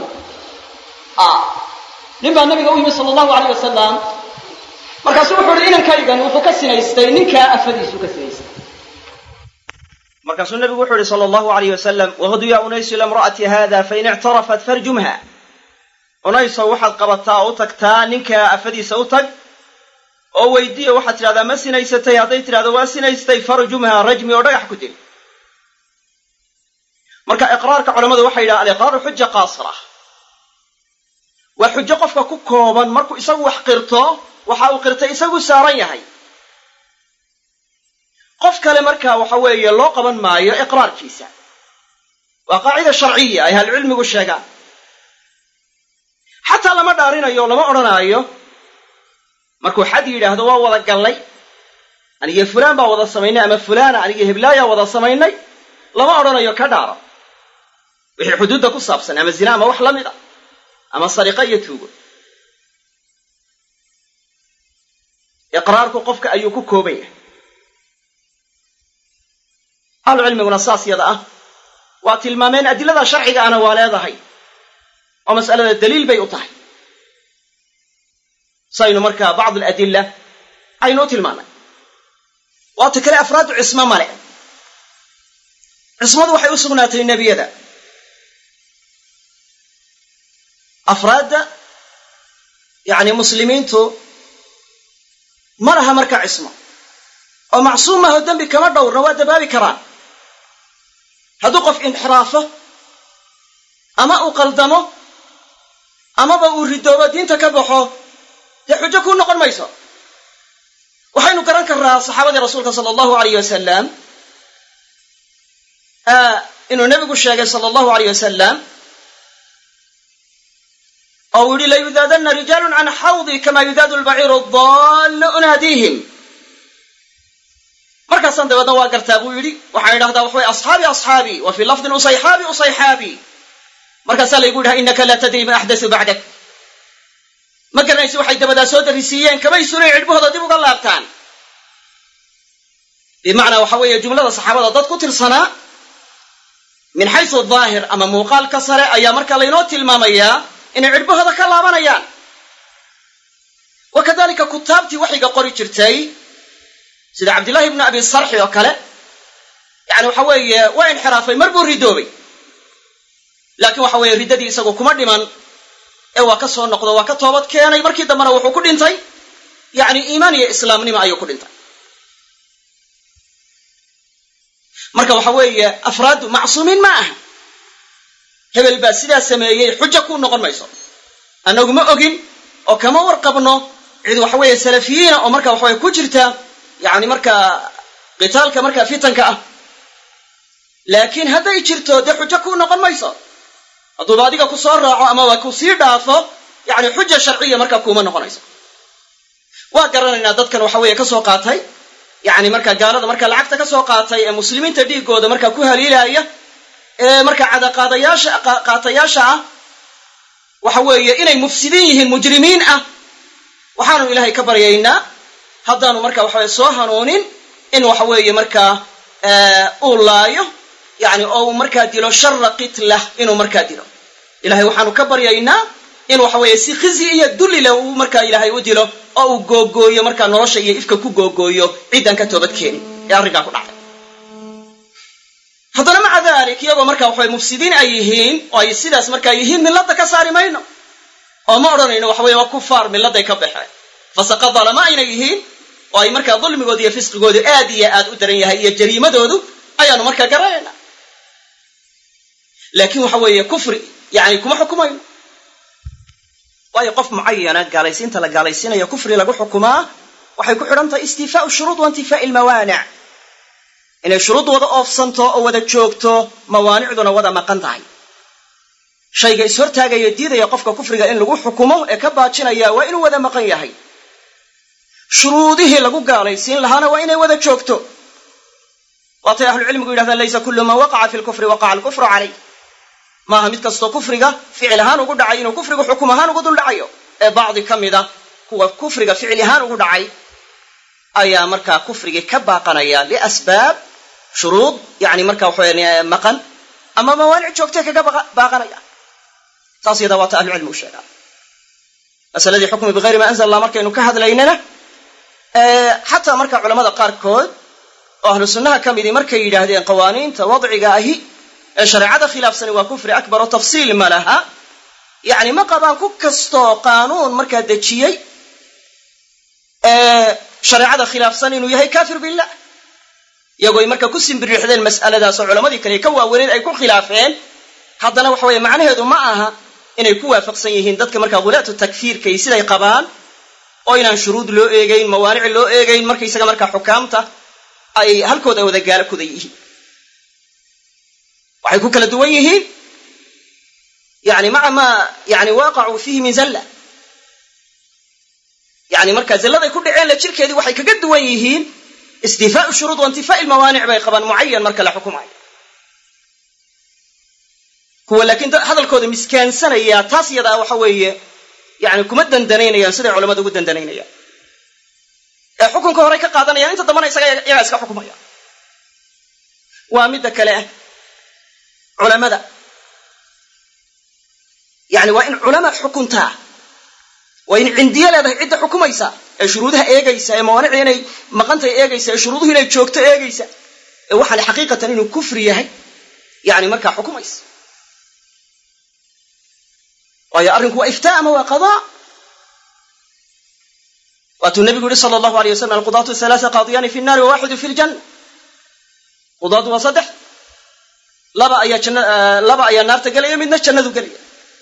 nin baa nabiga u yimi sala allahu alayh wasalam markaasuu wuxuu uhi inankaygan wuxuu ka sinaystay ninkaa afadiisuu ka sinaystay markaasuu nabigu wuxuu ihi sala allahu alayh wasalam wahdu ya unaysu ila imra'ati hada fain ictarafat farjumha unaysow waxaad qabataa oo u tagtaa ninkaa afadiisa u tag oo weydiiya waxaad tidhahdaa ma sinaysatay hadday tidhahdo waa sinaystay farjumha rajmi oo dhagax ku dil marka iqraarka culammadu waxay yidhaha aliqraaru xuja qaasira waa xujo qofka ku kooban markuu isagu wax qirto waxa uu qirtay isagu saaran yahay qof kale markaa waxa weeye loo qaban maayo iqraarkiisa waa qaacida sharciya ay ahlucilmigu sheegaan xataa lama dhaarinayo lama odhanaayo markuu xad yidhaahdo waa wada gallay anigiyo fulaan baa wada samaynay ama fulaana anigiyo heblaayaa wada samaynay lama odhanayo ka dhaaro wixii xuduudda ku saabsan ama zina ama wax la mid a ama sariqa iyo tuugo iqraarku qofka ayuu ku kooban yahay ahlucilmiguna saas yada ah waa tilmaameen adilada sharciga ana waa leedahay oo mas'alada daliil bay u tahay saynu markaa bacd aladilla aynu u tilmaanay waata kale afraadu cismo male cismadu waxay u sugnaatay nebiyada afraadda yani muslimiintu ma laha markaa cismo oo macsuumaho dembi kama dhowrna waa dabaabi karaan hadduu qof inxiraafo ama uu qaldamo amaba uu ridoobo diinta ka baxo dee xujo kuu noqon mayso waxaynu garan karnaa saxaabadii rasuulka sala allahu alayh wasalam inuu nebigu sheegay sala allahu alayh wasalam oo uu yihi layudaadanna rijaalun can xawdi kama yudaadu lbaciiru daallu unaadiihim markaasaan dabeedna waa gartaa buu yidhi waxaan idhahdaa waxaway asxaabi asxaabii wa fii lafdin usayxaabi usayxaabii markaasaa laygu yidhaha innaka laa tadri man axdasu bacdak ma garanaysi waxay dabadaa soo darisiiyeen kamay sunayn cidhbahooda dib uga laabtaan bimacnaa waxa weeye jumlada saxaabada dad ku tirsanaa min xaysu daahir ama muuqaalka sare ayaa markaa laynoo tilmaamayaa inay cidhbahooda ka laabanayaan wa kadalika kutaabtii waxayga qori jirtay sida cabdillahi ibnu abi sarxi oo kale yani waxa weeye waa inxiraafay mar buu ridoobay laakiin waxa weeye riddadii isagu kuma dhiman ee waa ka soo noqdo waa ka toobad keenay markii dambena wuxuu ku dhintay yani iimaan iyo islaamnimo ayuu ku dhintay marka waxa weeye afraaddu macsuumiin ma aha hebel baa sidaa sameeyey xujo kuu noqon mayso annagu ma ogin oo kama warqabno cid waxa weeye salafiyiina oo marka waxaweye ku jirta yani markaa qitaalka markaa fitanka ah laakiin hadday jirto dee xujo kuu noqon mayso hadduuba adiga ku soo raaco ama waa ku sii dhaafo yani xuja sharciya markaa kuuma noqonayso waa garanaynaa dadkan waxa weeye ka soo qaatay yani markaa gaalada markaa lacagta ka soo qaatay ee muslimiinta dhiigooda markaa ku haliilaya ee markaa qaatayaasha ah waxa weeye inay mufsidiin yihiin mujrimiin ah waxaanu ilaahay ka baryaynaa haddaanu markaa waxaweye soo hanuunin in waxa weeye markaa uu laayo yani oo uu markaa dilo shara qitlah inuu markaa dilo ilahay waxaanu ka baryaynaa in waxa weeye si khizi iyo dullile uu markaa ilaahay u dilo oo uu googooyo markaa nolosha iyo ifka ku googooyo ciddaan ka toobad keenin ee arrinkaa ku dhacday haddana maca dalik iyagoo markaa waxaway mufsidiin ay yihiin oo ay sidaas markaa yihiin milladda ka saari mayno oo ma odhanayno waxa weye waa kufaar milladay ka baxeen fasaqa dalama aynay yihiin oo ay markaa dulmigoodu iyo fisqigoodu aad iyo aad u daran yahay iyo jariimadoodu ayaanu markaa garanaynaa laakiin waxa weeye kufri yani kuma xukumayno waayo qof mucayana gaalaysiinta la gaalaysiinayo kufri lagu xukumaa waxay ku xidhan tahay istiifaau shuruud wa intifaa'i almawaanic inay shuruud wada oofsanto oo wada joogto mawaanicduna wada maqan tahay shayga ishortaagaya diidaya qofka kufriga in lagu xukumo ee ka baajinaya waa inuu wada maqan yahay shuruudihii lagu gaalaysiin lahaana waa inay wada joogto waatay ahlucilmigu yidhahdaan laysa kullu man waqaca fi lkufri waqaca alkufru calayh maaha mid kastoo kufriga ficil ahaan ugu dhacay inuu kufrigu xukum ahaan ugu dul dhacayo ee bacdi ka mida kuwa kufriga ficil ahaan ugu dhacay ayaa markaa kufrigii ka baaqanaya liasbaab shuruud yani markaa waxaweya maqan ama mawaanic joogtay kaga baaqanaya taas yadaa waata ahlucilmi u sheegaa masaladii xukmi bigayri ma anzal allah markaynu ka hadlaynana xataa markaa culamada qaarkood oo ahlu sunnaha ka midii markay yidhaahdeen qawaaniinta wadciga ahi ee shareecada khilaafsani waa kufri akbar oo tafsiil ma laha yani ma qabaan ku kastoo qaanuun markaa dejiyey shareecada khilaafsan inuu yahay kafir billah iyagoo ay markaa ku simbirixdeen mas'aladaas oo culammadii kale ka waaweneed ay ku khilaafeen haddana waxa weeye macnaheedu ma aha inay ku waafaqsan yihiin dadka markaa hulaatu takfiirka iyo siday qabaan oo inaan shuruud loo eegayn mawaanic loo eegayn markaysaga markaa xukaamta ay halkooda wada gaalo kuda yihiin waxay ku kala duwan yihiin yani maca maa yani waaqacuu fiihi min zalla yani markaa zalladay ku dhaceen la jirkeedii waxay kaga duwan yihiin istiifaau shuruud wa intifaa'i almawaanic bay qabaan mucayan marka la xukumayo kuwa laakiin hadalkooda miskaansanaya taas yadaa waxa weeye yani kuma dandanaynayaan siday culamadu ugu dandanaynayaan ee xukunka horey ka qaadanayaan inta dambana iyagaa iska xukumaya waa midda kale ah culamada yani waa in culama xukuntaa waa in cindiye leedahay cidda xukumaysa ee shuruudaha eegaysa ee mawaanicda inay maqantay eegaysa ee shuruuduhu inay joogto eegaysa ee waxaan xaqiiqatan inuu kufri yahay yani markaa xukumaysa waayo arrinku waa iftaa ama waa qadaa waatuu nabigu yihi sala allahu alay wasalam alqudaatu halaaa qaadiyaani fi nnaari wawaxidu fi ljanna qudaadu waa saddex laba ayaa naarta gelaya midna jannadu gelaya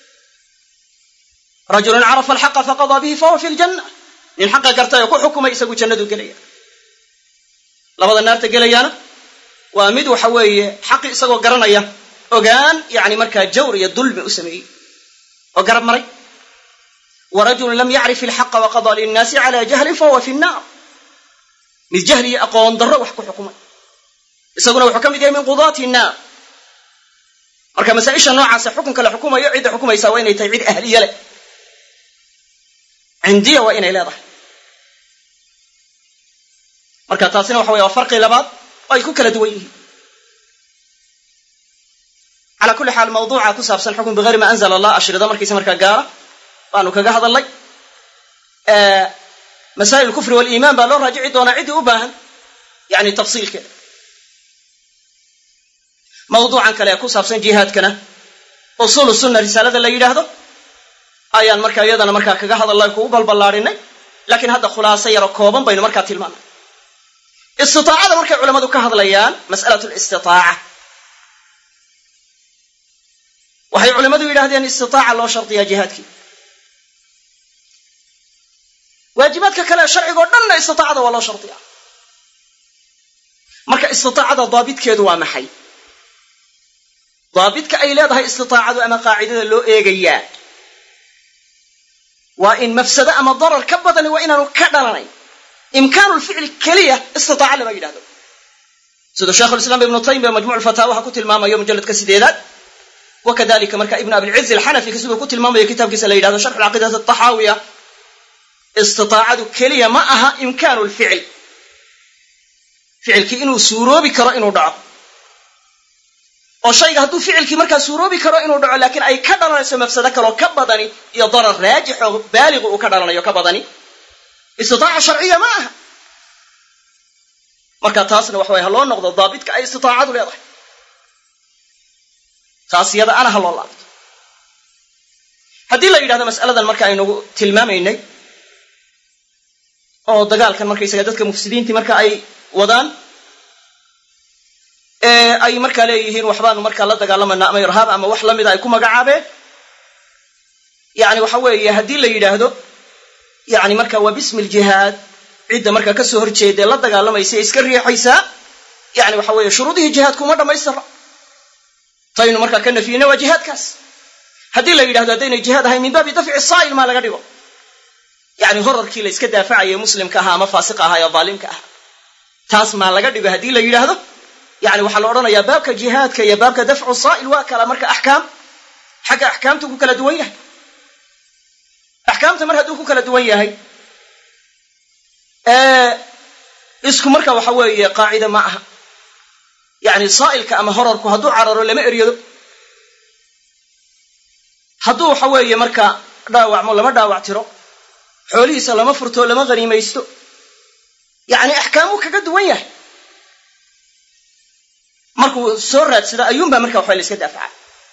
rajulun carafa alxaqa faqadaa bihi fahuwa fi ljanna nin xaqa gartay oo ku xukumay isagu jannadu gelaya labada naarta gelayaana waa mid waxa weeye xaqi isagoo garanaya ogaan yani markaa jawr iyo dulmi u sameeyey oo garab maray warajulun lam yacrif ilxaqa waqadaa linnaasi cala jahlin fahuwa fi nnaar mid jahli iyo aqoon darro wax ku xukumay isaguna wuxuu ka mid yahay min qudaati nnaar marka masaa-isha noocaasa xukunka la xukumayo cidda xukumaysaa waa inay tahay cid ahliye leh cindiya waa inay leedahay marka taasina waxa weye waa farqi labaad oo ay ku kala duwan yihiin calaa kulli xaal mawduuca ku saabsan xukm bigayri ma anzala allah ashrida markiisa markaa gaara baanu kaga hadalnay masaa'il kufri waliimaan baa loo raajici doonaa ciddii u baahan yani tafsiilkeeda mawduucan kale ee ku saabsan jihaadkana usuulu sunna risaalada la yidhaahdo ayaan markaa iyadana markaa kaga hadalnay kugu balballaadhinay laakiin hadda khulaaso yaro kooban baynu markaa tilmaanay istitaacada markay culammadu ka hadlayaan mas'alatu listitaaca waxay culammadu yidhahdeen istitaaca loo shardiyaa jihaadkii waajibaadka kale ee sharcigoo dhanna istitaacada waa loo shardiyaa marka istitaacada daabitkeedu waa maxay daabidka ay leedahay istitaacadu ama qaacidada loo eegayaa waa in mafsado ama darar ka badani waa inaanu ka dhalanayn imkaanu lficli keliya istitaaca lama yidhahdo sida sheikhulislaam ibnu taymiya majmuc fataawaha ku tilmaamayo mujalladka 8aad wakadalika marka ibnu abilciz alxanafi siduu ku tilmaamayo kitaabkiisa la yidhahdo sharxu alcaqiidati ataxaawiya istitaacadu keliya ma aha imkaanu lficl ficilkii inuu suuroobi karo inuu dhaco oo shayga hadduu ficilkii markaa suuroobi karo inuu dhaco laakiin ay ka dhalanayso mafsado kaloo ka badani iyo darar raajixoo baaligu uu ka dhalanayo ka badani istitaaca sharciya ma aha marka taasna waxa waya ha loo noqdo daabitka ay istitaacadu leedahay taas iyada ana ha loo laabto haddii la yidhahdo mas'aladan marka aynu tilmaamaynay oo dagaalkan markaysaga dadka mufsidiintii marka ay wadaan ay markaa leeyihiin waxbaanu markaa la dagaalamanaa ama irhaab ama wax lamida ay ku magacaabeen yani waxa weeye haddii la yidhaahdo yani marka waa bismi ljihaad cidda markaa kasoo horjeeda la dagaalamaysa iska riixaysaa yani waxa weeye shuruudihii jihaadku uma dhammaystira taynu markaa ka nafyina waa jihaadkaas haddii la yidhahdo haddaynay jihaad ahayn min baabi dafci saa'il maa laga dhigo yani horarkii la iska daafacayay muslimka ahaa ama faasiqa ahaa ee daalimka ahaa taas maa laga dhigo haddii la yidhaahdo yani waxaa la odhanayaa baabka jihaadka iyo baabka dafcu saa'il waa kala marka axkaam xagga axkaamtu ku kala duwan yahay axkaamta mar hadduu ku kala duwan yahay isku marka waxa weeye qaacida ma aha yani saa'ilka ama horarku hadduu cararo lama eryado hadduu waxa weeye marka dhaawacmo lama dhaawac tiro xoolihiisa lama furto lama haniimaysto yani axkaamuu kaga duwan yahay markuu soo raadsada ayuunbaa marka waxba la iska daafaca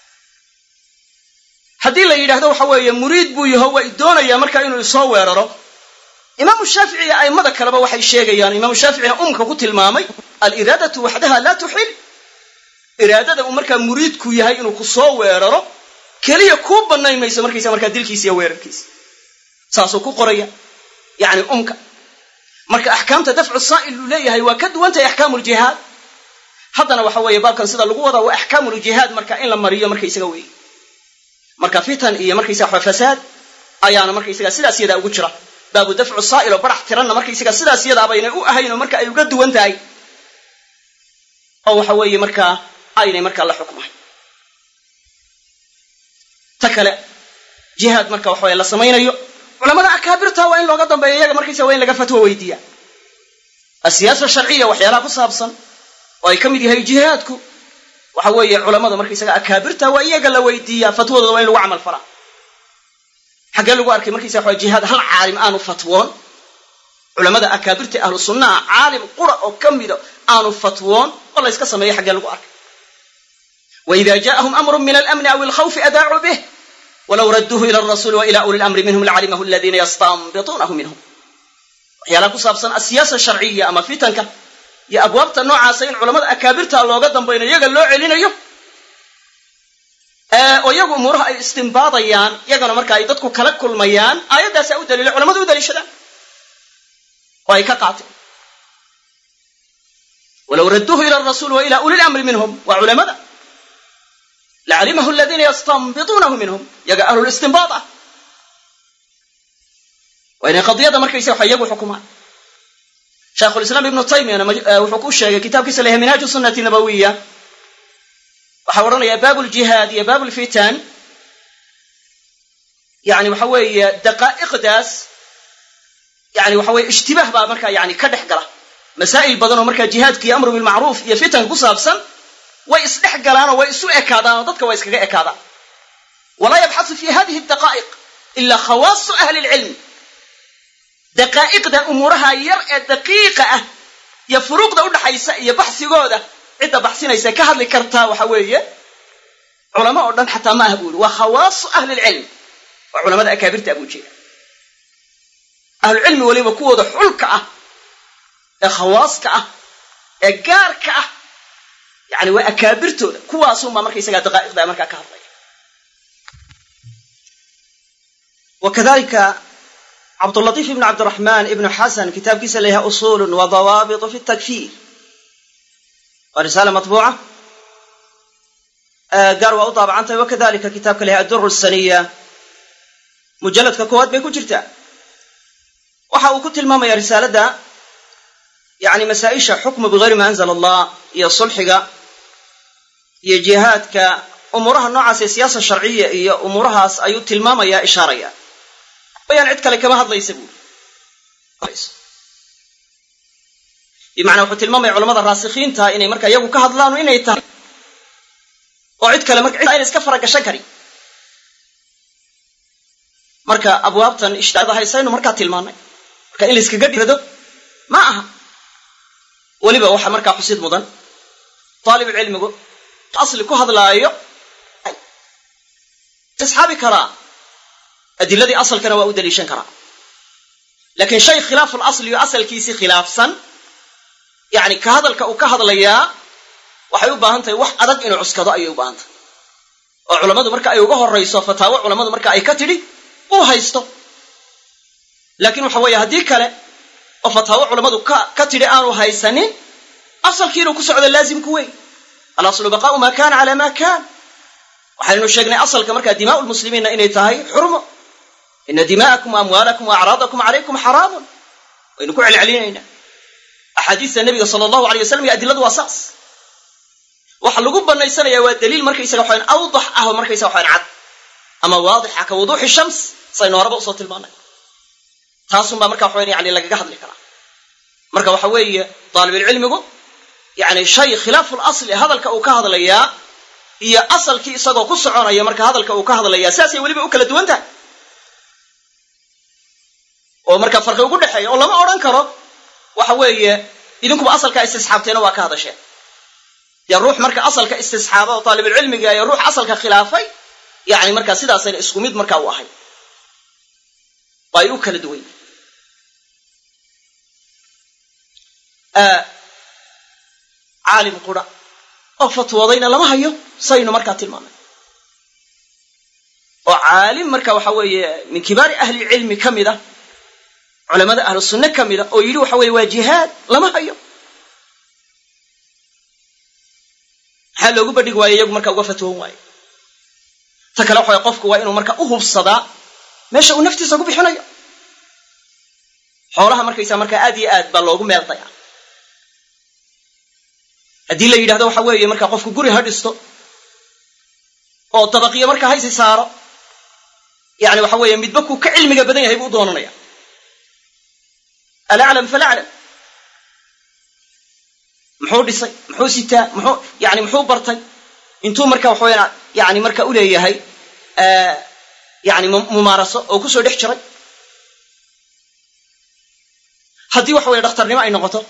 haddii la yidhahdo waxa weeye muriid buu yaho waa doonaya marka inuu isoo weeraro imaamu shaafici iyo a'immada kaleba waxay sheegayaan imaamu shaaficina umka ku tilmaamay aliraadatu waxdaha laa tuxil iraadada uu markaa muriidku yahay inuu ku soo weeraro keliya kuu bannayn mayso markaysa markaa dilkiisa iyo weerarkiisa saasuu ku qoraya yani umka marka axkaamta dafcu saa'il uu leeyahay waa ka duwan tahay axkaamu ljihaad haddana waxa weeye baabkan sida lagu wadaa waa axkaamul jihaad marka in la mariyo markaysaga weeye marka fitan iyo markaysaga fasaad ayaana markaysaga sidaas yadaa ugu jira baabu dafcu saa'il oo barax tiranna markaysaga sidaas yadaa baynay u ahayn oo marka ay uga duwan tahay oo waxa weeye markaa aynay markaa la xukmahay ta kale jihaad marka waxa weeye la samaynayo culamada akaabirta waa in looga dambeeyo iyaga markaysaga waa in laga fatwo weydiiya asiyaasa sharciya waxyaalaha ku saabsan oo ay ka mid yahay jihaadku waxa weeye culamada markaysaga akaabirta waa iyaga la weydiiyaa fatwadooda waa in lagu camal falaa xaggee lagu arkay markaysaga waxa jihaad hal caalim aanu fatwoon culamada akaabirta ahlu sunnaha caalim qura oo ka mida aanu fatwoon oo la iska sameeyo xaggee lagu arkay وإذا جاءهم أمر من الأمن أو الخوف أذاعوا به ولو ردوه إلى الرسول وإلى أولي الأمر منهم لعلمه الذين يستنبطونه منهم waxyaalaha ku saabsan asiyaasa sharciya ama fitanka iyo abwaabta noocaasa in culamada akaabirta looga dambayno iyaga loo celinayo oo iyagu umuuraha ay istimbaadayaan iyagana marka ay dadku kala kulmayaan aayaddaasa u daliila culamadu u daliishadaan oo ay ka qaateen walow radduuhu ila arasuul wa ila uli lamri minhum waa culamada lacalimahu aladiina yastanbituunahu minhum iyaga ahlulistinbaad ah waa inay qadiyada markaysa waxa iyagu xukumaan shaykhulislaam ibnu taymiyana wuxuu ku sheegay kitaabkiisa leeyahay minhaaju sunnati nabawiya waxaa odhanaya baabu ljihaad iyo baabu lfitan yani waxa weeye daqaa'iqdaas yani waxa weye ishtibaah baa markaa yani ka dhex gala masaa'il badan oo markaa jihaadka iyo amru bilmacruuf iyo fitanka ku saabsan way isdhex galaanoo way isu ekaadaan oo dadka way iskaga ekaadaan walaa yabxasu fi hadihi daqaa'iq ila khawaasu ahli lcilm daqaa'iqda umuuraha yar ee daqiiqa ah iyo furuuqda udhaxaysa iyo baxsigooda cidda baxsinaysa ka hadli kartaa waxa weeye culamo oo dhan xataa ma ah buuri waa khawaasu ahli lcilm waa culamada akaabirta buu jeeda ahlucilmi weliba kuwooda xulka ah ee khawaaska ah ee gaarka ah yani waa akaabirtooda kuwaasunbaa markaysagaa daqaa'iqda markaa ka hadlaya wakadalika cabdulatiif ibn cabdiraxmaan ibnu xasan kitaabkiisa layahay usuulun wa dawaabitu fi takfiir waa risaala matbuuca gaar waa u daabacantahay wakadalika kitaabka layahay adduru saniya mujalladka koowaad bay ku jirtaa waxa uu ku tilmaamaya risaalada yani masaa-isha xukmu bigayri ma anzala allah iyo sulxiga iyo jihaadka umuuraha noocaas ee siyaasa sharciya iyo umuurahaas ayuu tilmaamaya ishaaraya bayaan cid kale kama hadlaysa buuri bimacnaa wuxuu tilmaamaya culamada raasikiinta inay markaa iyagu ka hadlaan inay tahay oo cid kale marka ayna iska faragashan karin marka abwaabtan ishtaada haysaynu markaa tilmaanay marka in la iskaga dhirado ma aha weliba waxa markaa xusid mudan taalib cilmigu asli ku hadlaayo istisxaabi karaa adiladii asalkana waa u daliishan karaa laakiin shay khilaafu lasli iyo asalkiisii khilaafsan yani ka hadalka uu ka hadlayaa waxay u baahan tahay wax adag inuu cuskado ayay u baahan tahay oo culammadu marka ay uga horrayso fataawo culammadu marka ay ka tidhi uu haysto laakiin waxa weeye haddii kale oo fataawo culammadu ka tidhi aanu haysanin asalkii inuu ku socdo laazimku wey alaslu baqaa'u maa kaana calaa maa kaan waxaynu sheegnay asalka markaa dimaa'u lmuslimiinna inay tahay xurmo ina dimaa'akum waamwaalakum waacraadakum calaykum xaraamun waynu ku celcelinaynaa axaadiista nebiga sala allahu alay wasalam iyo adiladu waa saas waxa lagu banaysanaya waa daliil markaysaga waxaan awdax ah oo markaysaga waxaan cad ama waadixa ka wuduuxi shams saynu horaba usoo tilmaanay taasunbaa marka waxaan yani lagaga hadli karaa marka waxa weeye daalibulcilmigu yani shay khilaafu lasli hadalka uu ka hadlayaa iyo asalkii isagoo ku soconaya marka hadalka uu ka hadlayaa sidaasay weliba u kala duwan tahay oo marka farqi ugu dhexeeya oo lama odhan karo waxa weeye idinkuba asalkaa istisxaabteena waa ka hadasheen dee ruux marka asalka istisxaaba oo taalibulcilmiga iyo ruux asalka khilaafay yani markaa sidaasayna isku mid markaa u ahay waa ay u kala duwan yihin caalim qura oo fatwoodayna lama hayo saynu markaa tilmaamay oo caalim marka waxa weeye min kibaari ahli cilmi ka mid a culamada ahlu sunne ka mida oo yidhi waxa weeye waa jihaad lama hayo maxaa loogu badhigi waayo iyagu markaa uga fatwoon waayo ta kale waxa qofku waa inuu marka u hubsadaa meesha uu naftiisa ku bixinayo xoolaha markaysaa markaa aad iyo aad baa loogu meel dayaa haddii la yidhahdo waxa weeye markaa qofku guri ha dhisto oo dabaqiyo markaa haysi saaro yani waxa weeye midba kuu ka cilmiga badan yahay buu u doonanaya alaclam falaclam muxuu dhisay muxuu sitaa muxuu bartay intuu marka waxaweya yani marka u leeyahay yani mumaaraso oo kusoo dhex jiray haddii waxa weye dhakhtarnimo ay noqoto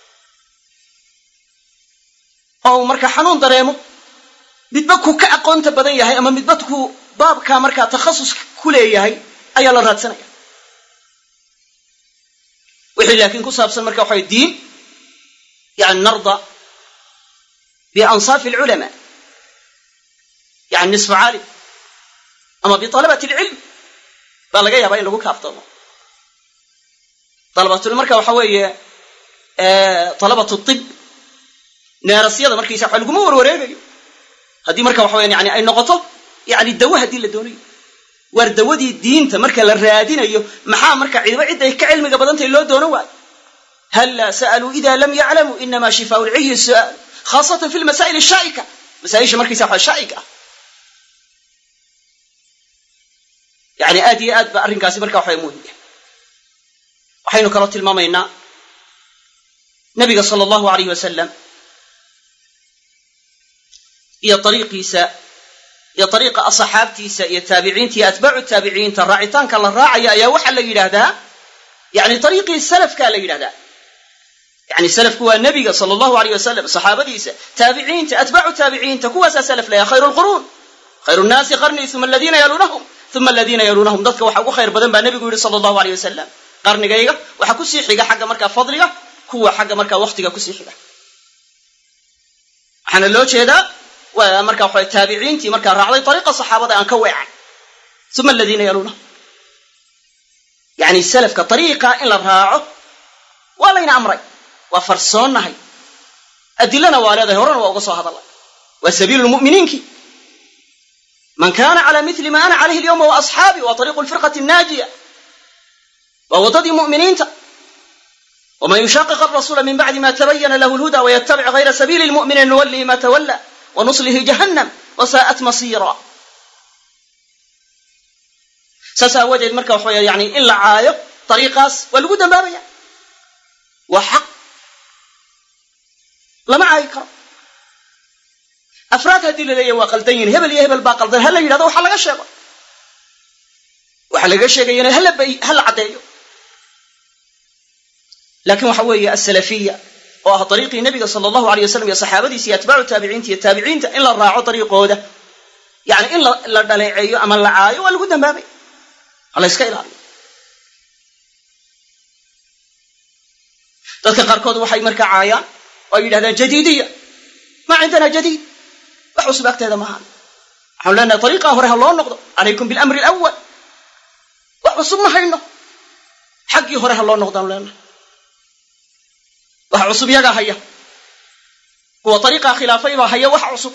oo uu marka xanuun dareemo midba kuu ka aqoonta badan yahay ama midba kuu baabkaa markaa takhasus ku leeyahay ayaa la raadsanaya wixii laakiin ku saabsan marka waxa diin yani narda biansaafi alculamaa yani nisfu caalim ama bitalabati alcilm baa laga yaabaa in lagu kaaftoomo dalabatul marka waxa weeye talabatu tib neerasyada markaysa waxa laguma warwareegayo haddii marka waxa weya yani ay noqoto yani dawo haddii la doonayo waar dawadii diinta marka la raadinayo maxaa marka cidiba cidday ka cilmiga badantahay loo doono waayo halla sa'aluu ida lam yaclamuu inama shifaau lciyi su'aal khaasatan fi lmasaa'il ashaa'ika masaaisha markaysa waxa shaa'ika ah yani aad iyo aad ba arrinkaasi marka waxa muhim yahay waxaynu kaloo tilmaamaynaa nabiga sala allahu alayh wasalam iyo ariiqiisa iyo ariiqa asxaabtiisa iyo taabiciinta iyo atbaacu taabiciinta raacitaanka la raacaya ayaa waxaa la yidhaahdaa yani ariiqii salafkaa la yidhahdaa yani salafku waa nebiga sala allahu alayh wasalam saxaabadiisa taabiciinta atbaacu taabiciinta kuwaasaa salaf layaa khayru lquruun khayru nnaasi qarnii uma aladiina yaluunahum uma aladiina yaluunahum dadka waxa ugu khayr badan baa nebigu yidhi sala allahu alayh wasalam qarnigayga waxaa kusii xiga xagga markaa fadliga kuwa xagga markaa waktiga kusii xiga waxaana loo jeedaa waa marka waxa taabiciintii markaa raacday ariiqa saxaabada aan ka weecan uma aladiina yaluunahum yani salafka ariiqa in la raaco waa layna amray waa farsoonnahay adilana waa leedahay horena waa uga soo hadalay waa sabiilu lmu'miniinkii man kana cala mili ma ana calayhi alyawma wa asxaabii wa ariiqu lfirqati annaajiya waa waddadii mu'miniinta waman yushaqiq arasuula min bacdi ma tabayana lahu lhuda wayatabic gayra sabiili lmu'miniin nuwallihi ma tawalla wanuslihi jahannam wasaa'at masiira saas aawadeed marka waxa weya yani in la caayo ariiqaas waa lagu dambaabaya waa xaq lama caayi karo afraad haddii la leeyahy waa qaldan yihin hebel iyo hebel baa qaldan ha la yidhahdo waxaa laga sheego waxaa laga sheegayana hala caddeeyo laakiin waxa weeye asalafiya oo ah ariiqii nebiga sala allahu alayh wasalam iyo saxaabadiisa iyo atbaacu taabiciinta iyo taabiciinta in la raaco ariiqooda yani in la dhaleeceeyo ama la caayo waa lagu dambaabay hala iska ilaaliyo dadka qaarkood waxay markaa caayaan oo ay yidhahdaan jadiidiya ma cindana jadiid wax cusub agteeda maaha waxaanu leenahay ariiqaa hore ha loo noqdo calaykum bilamri alawal wax cusub ma hayno xaggii hore ha loo noqdaanu leenahay wax cusub yagaa haya kuwa ariiqaa khilaafay baa haya wax cusub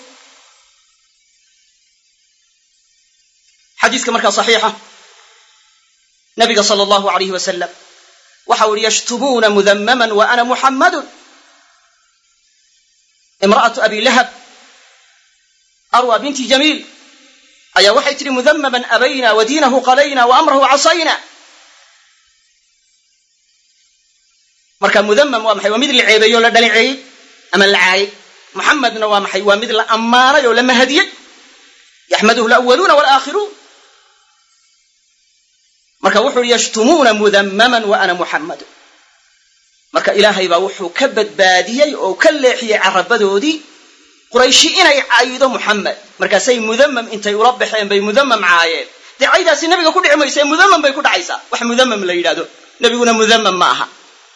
xadiiska markaa saxiixa nabiga sala allahu alayhi wasalam waxa uu yihi yashtumuuna mudammaman wa ana muxammadun imra'atu abi lahab arwa binti jamiil ayaa waxay tidhi mudammaman abayna wa diinahu qalayna wa amrahu casayna marka mudammam waa maxay waa mid la ceebeeyey oo la dhaleeceeyey ama la caayay muxammadna waa maxay waa mid la ammaanay oo la mahadiyey yaxmaduhu alawaluuna walaakhiruun marka wuxuu yihi yashtumuuna mudammaman wa ana muxammadun marka ilaahay baa wuxuu ka badbaadiyey oo ka leexiyey carabadoodii qurayshi inay caayido muxammed markaasay mudammam intay ula baxeen bay mudammam caayeen dee caydaasi nabiga ku dhici maysa mudammam bay ku dhacaysaa wax mudammam la yidhahdo nebiguna mudammam ma aha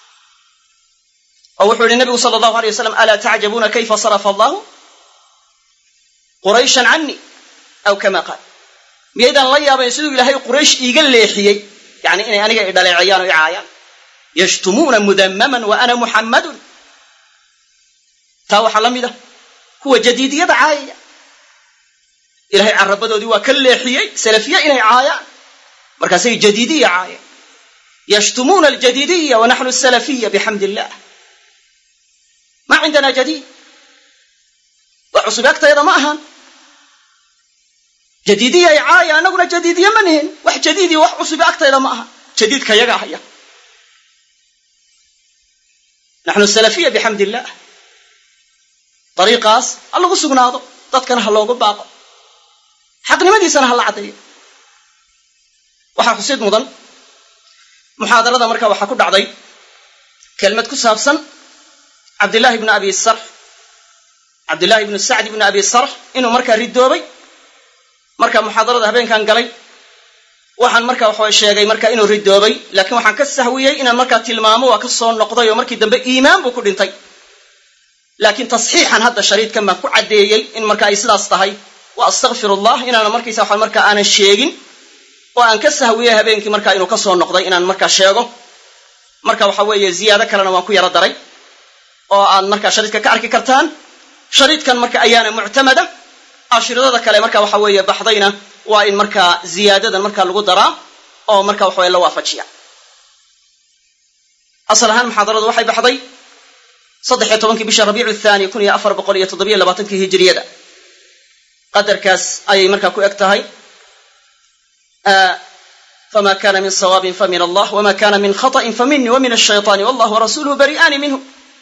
oo wuxuu yihi nabigu sala allahu alay wasalam alaa tacjabuuna kayfa sarafa allahu qurayshan canii aw kama qaal miyaydaan la yaabayn siduu ilaahay quraysh iiga leexiyey yani inay aniga i dhaleecayaan oo i caayaan yashtumuuna mudammaman wa ana muxammadun taa waxaa la mid ah kuwa jadiidiyada caayaya ilahay carabadoodii waa ka leexiyey salafiye inay caayaan markaasay jadiidiya caayeen yashtumuuna aljadiidiya wa naxnu asalafiya bixamdi illah ma cindana jadiid wax cusub agtayada ma ahaan jadiidiya ay caaya annaguna jadiidiye ma nihin wax jadiidiya wax cusubi agtayda ma aha jadiidka yagaa haya naxnu salafiya bixamdi illah dariiqaas ha lagu sugnaado dadkana ha loogu baaqo xaqnimadiisana ha la caddeeyo waxaa xusid mudan muxaadarada markaa waxaa ku dhacday kelmad ku saabsan cabdillahi ibnu abi sarx cabdillahi ibnu sacd ibnu abi sarx inuu markaa ridoobay marka muxaadarada habeenkan galay waxaan markaa waxaa sheegay markaa inuu ridoobay laakiin waxaan ka sahwiyey inaan markaa tilmaamo waa ka soo noqday oo markii dambe iimaan buu ku dhintay laakiin tasxiixan hadda shariidkan baan ku caddeeyey in marka ay sidaas tahay wa astakfirullah inaana markaysa waxaan markaa aanan sheegin oo aan ka sahwiyey habeenkii markaa inuu ka soo noqday inaan markaa sheego marka waxa weeye ziyaado kalena waan ku yaro daray oo aad markaa shariidka ka arki kartaan shariidkan marka ayaana muctamada ashiradada kale marka waxa weeye baxdayna waa in markaa ziyaadadan markaa lagu daraa oo marka waxa weye la waafajiya asal ahaan muxaadaradu waxay baxday 13 bisha rabiicu thani 1427 hijriyada qadarkaas ayay markaa ku eg tahay fama kana min sawaabin famin allah wama kana min khata'in faminni wamin ash-shaytaani wallahu warasuluhu bari'aani minhu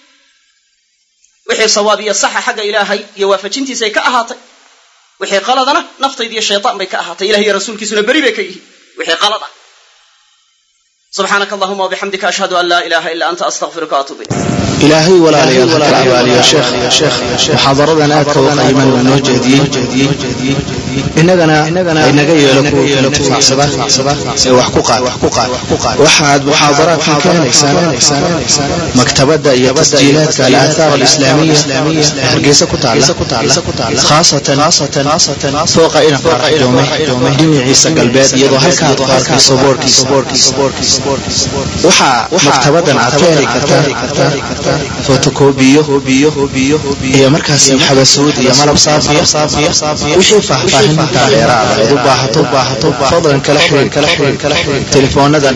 wixii sawaab iyo saxa xagga ilaahay iyo waafajintiisay ka ahaatay wixii qaladana naftayda iyo shaytaan bay ka ahaatay ilahay iyo rasuulkiisuna beri bay ka yihiin wixii qalad ah subxaanaka allahuma wabixamdika ashhadu an laa ilaha illa anta astaghfiruka wa atuubu ilayk ilaahay walaalayaal ha kala abaaliyo sheekh muxaadaradan aadka u qiiman waa noo jeediyey innagana aynaga yeelo kuwa intifaacsada ee wax ku qaad waxaad muxaadaraadkan ka helaysaan maktabadda iyo tasjiilaadka al-aathaar alislaamiya ee hargeysa ku taalla khaasatan fooqa inafar doome dhinaciisa galbeed iyadoo halkaa aad ku arkayso boorkiisa waxaa maktabaddan aad ka heli kartaa fotokobiyo iyo markaasi xabasuud iyo malab saafiya wixii faahfaahinta dheeraada aad u baahato fadlan kala xiriir teleefoonadan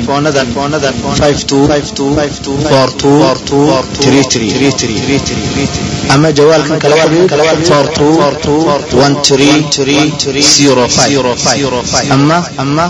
5242 ama jawaalkan kala xiriir 421305 ama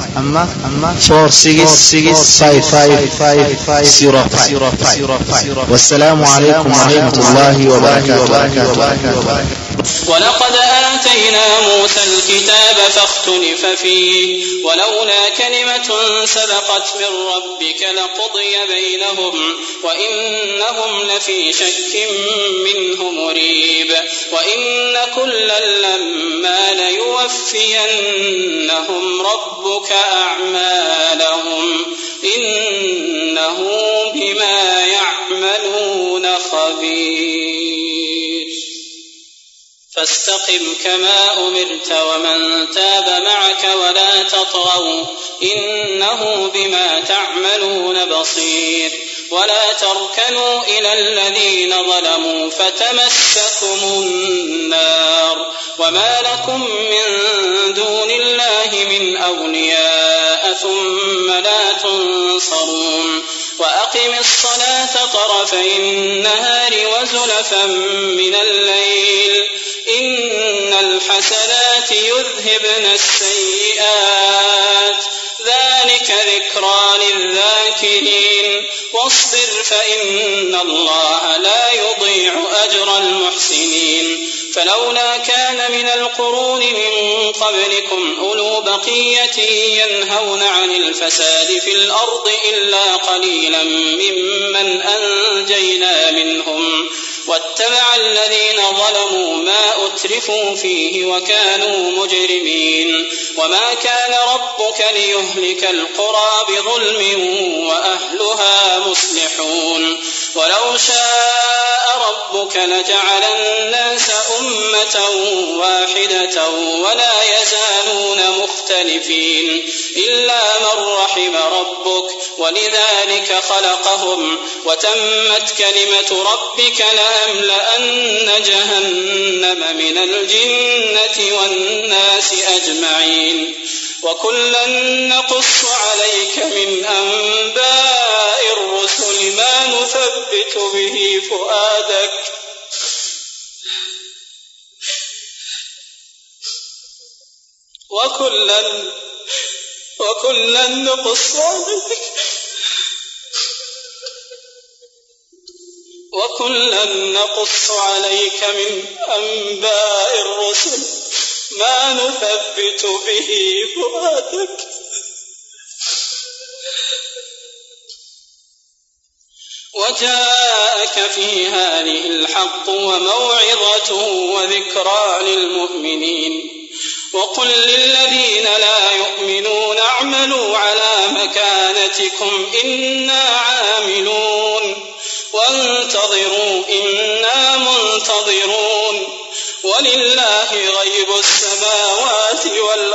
465505 والسلام عليكم ورحمة الله وبركاته. ولقد آتينا موسى الكتاب فاختلف فيه ولولا كلمة سبقت من ربك لقضي بينهم وإنهم لفي شك منه مريب وإن كلا لما ليوفى ليوفينهم ربك أعمالهم إنه بما يعملون خبير فاستقم كما أمرت ومن تاب معك ولا تطغوا إنه بما تعملون بصير ولا تركنوا إلى الذين ظلموا فتمسكم النار وما لكم من دون الله من أولياء ثم لا تنصرون وأقم الصلاة طرفي النهار وزلفا من الليل إن الحسنات يذهبن السيئات ذلك ذكرى للذاكرين واصبر فإن الله لا يضيع أجر المحسنين فلولا كان من القرون من قبلكم أولو بقية ينهون عن الفساد في الأرض إلا قليلا ممن أنجينا منهم واتبع الذين ظلموا ما أترفوا فيه وكانوا مجرمين وما كان ربك ليهلك القرى بظلم وأهلها مصلحون ولو شاء ربك لجعل الناس أمة واحدة ولا يزالون مختلفين إلا من رحم ربك ولذلك خلقهم وتمت كلمة ربك لأملأن جهنم من الجنة والناس أجمعين وكلا نقص عليك من أنباء الرسل ما نثبت به فؤادك وكلا نقص عليك من أنباء الرسل ما نثبت به فؤادك وجاءك في هذه الحق وموعظة وذكرى للمؤمنين وقل للذين لا يؤمنون اعملوا على مكانتكم إنا عاملون وانتظروا إنا منتظرون ولله غيب السماوات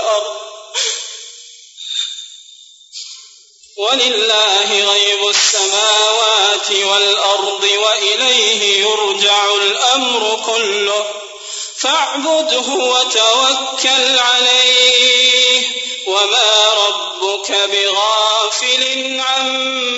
والأرض وإليه يرجع الأمر كله فاعبده وتوكل عليه وما ربك بغافل عما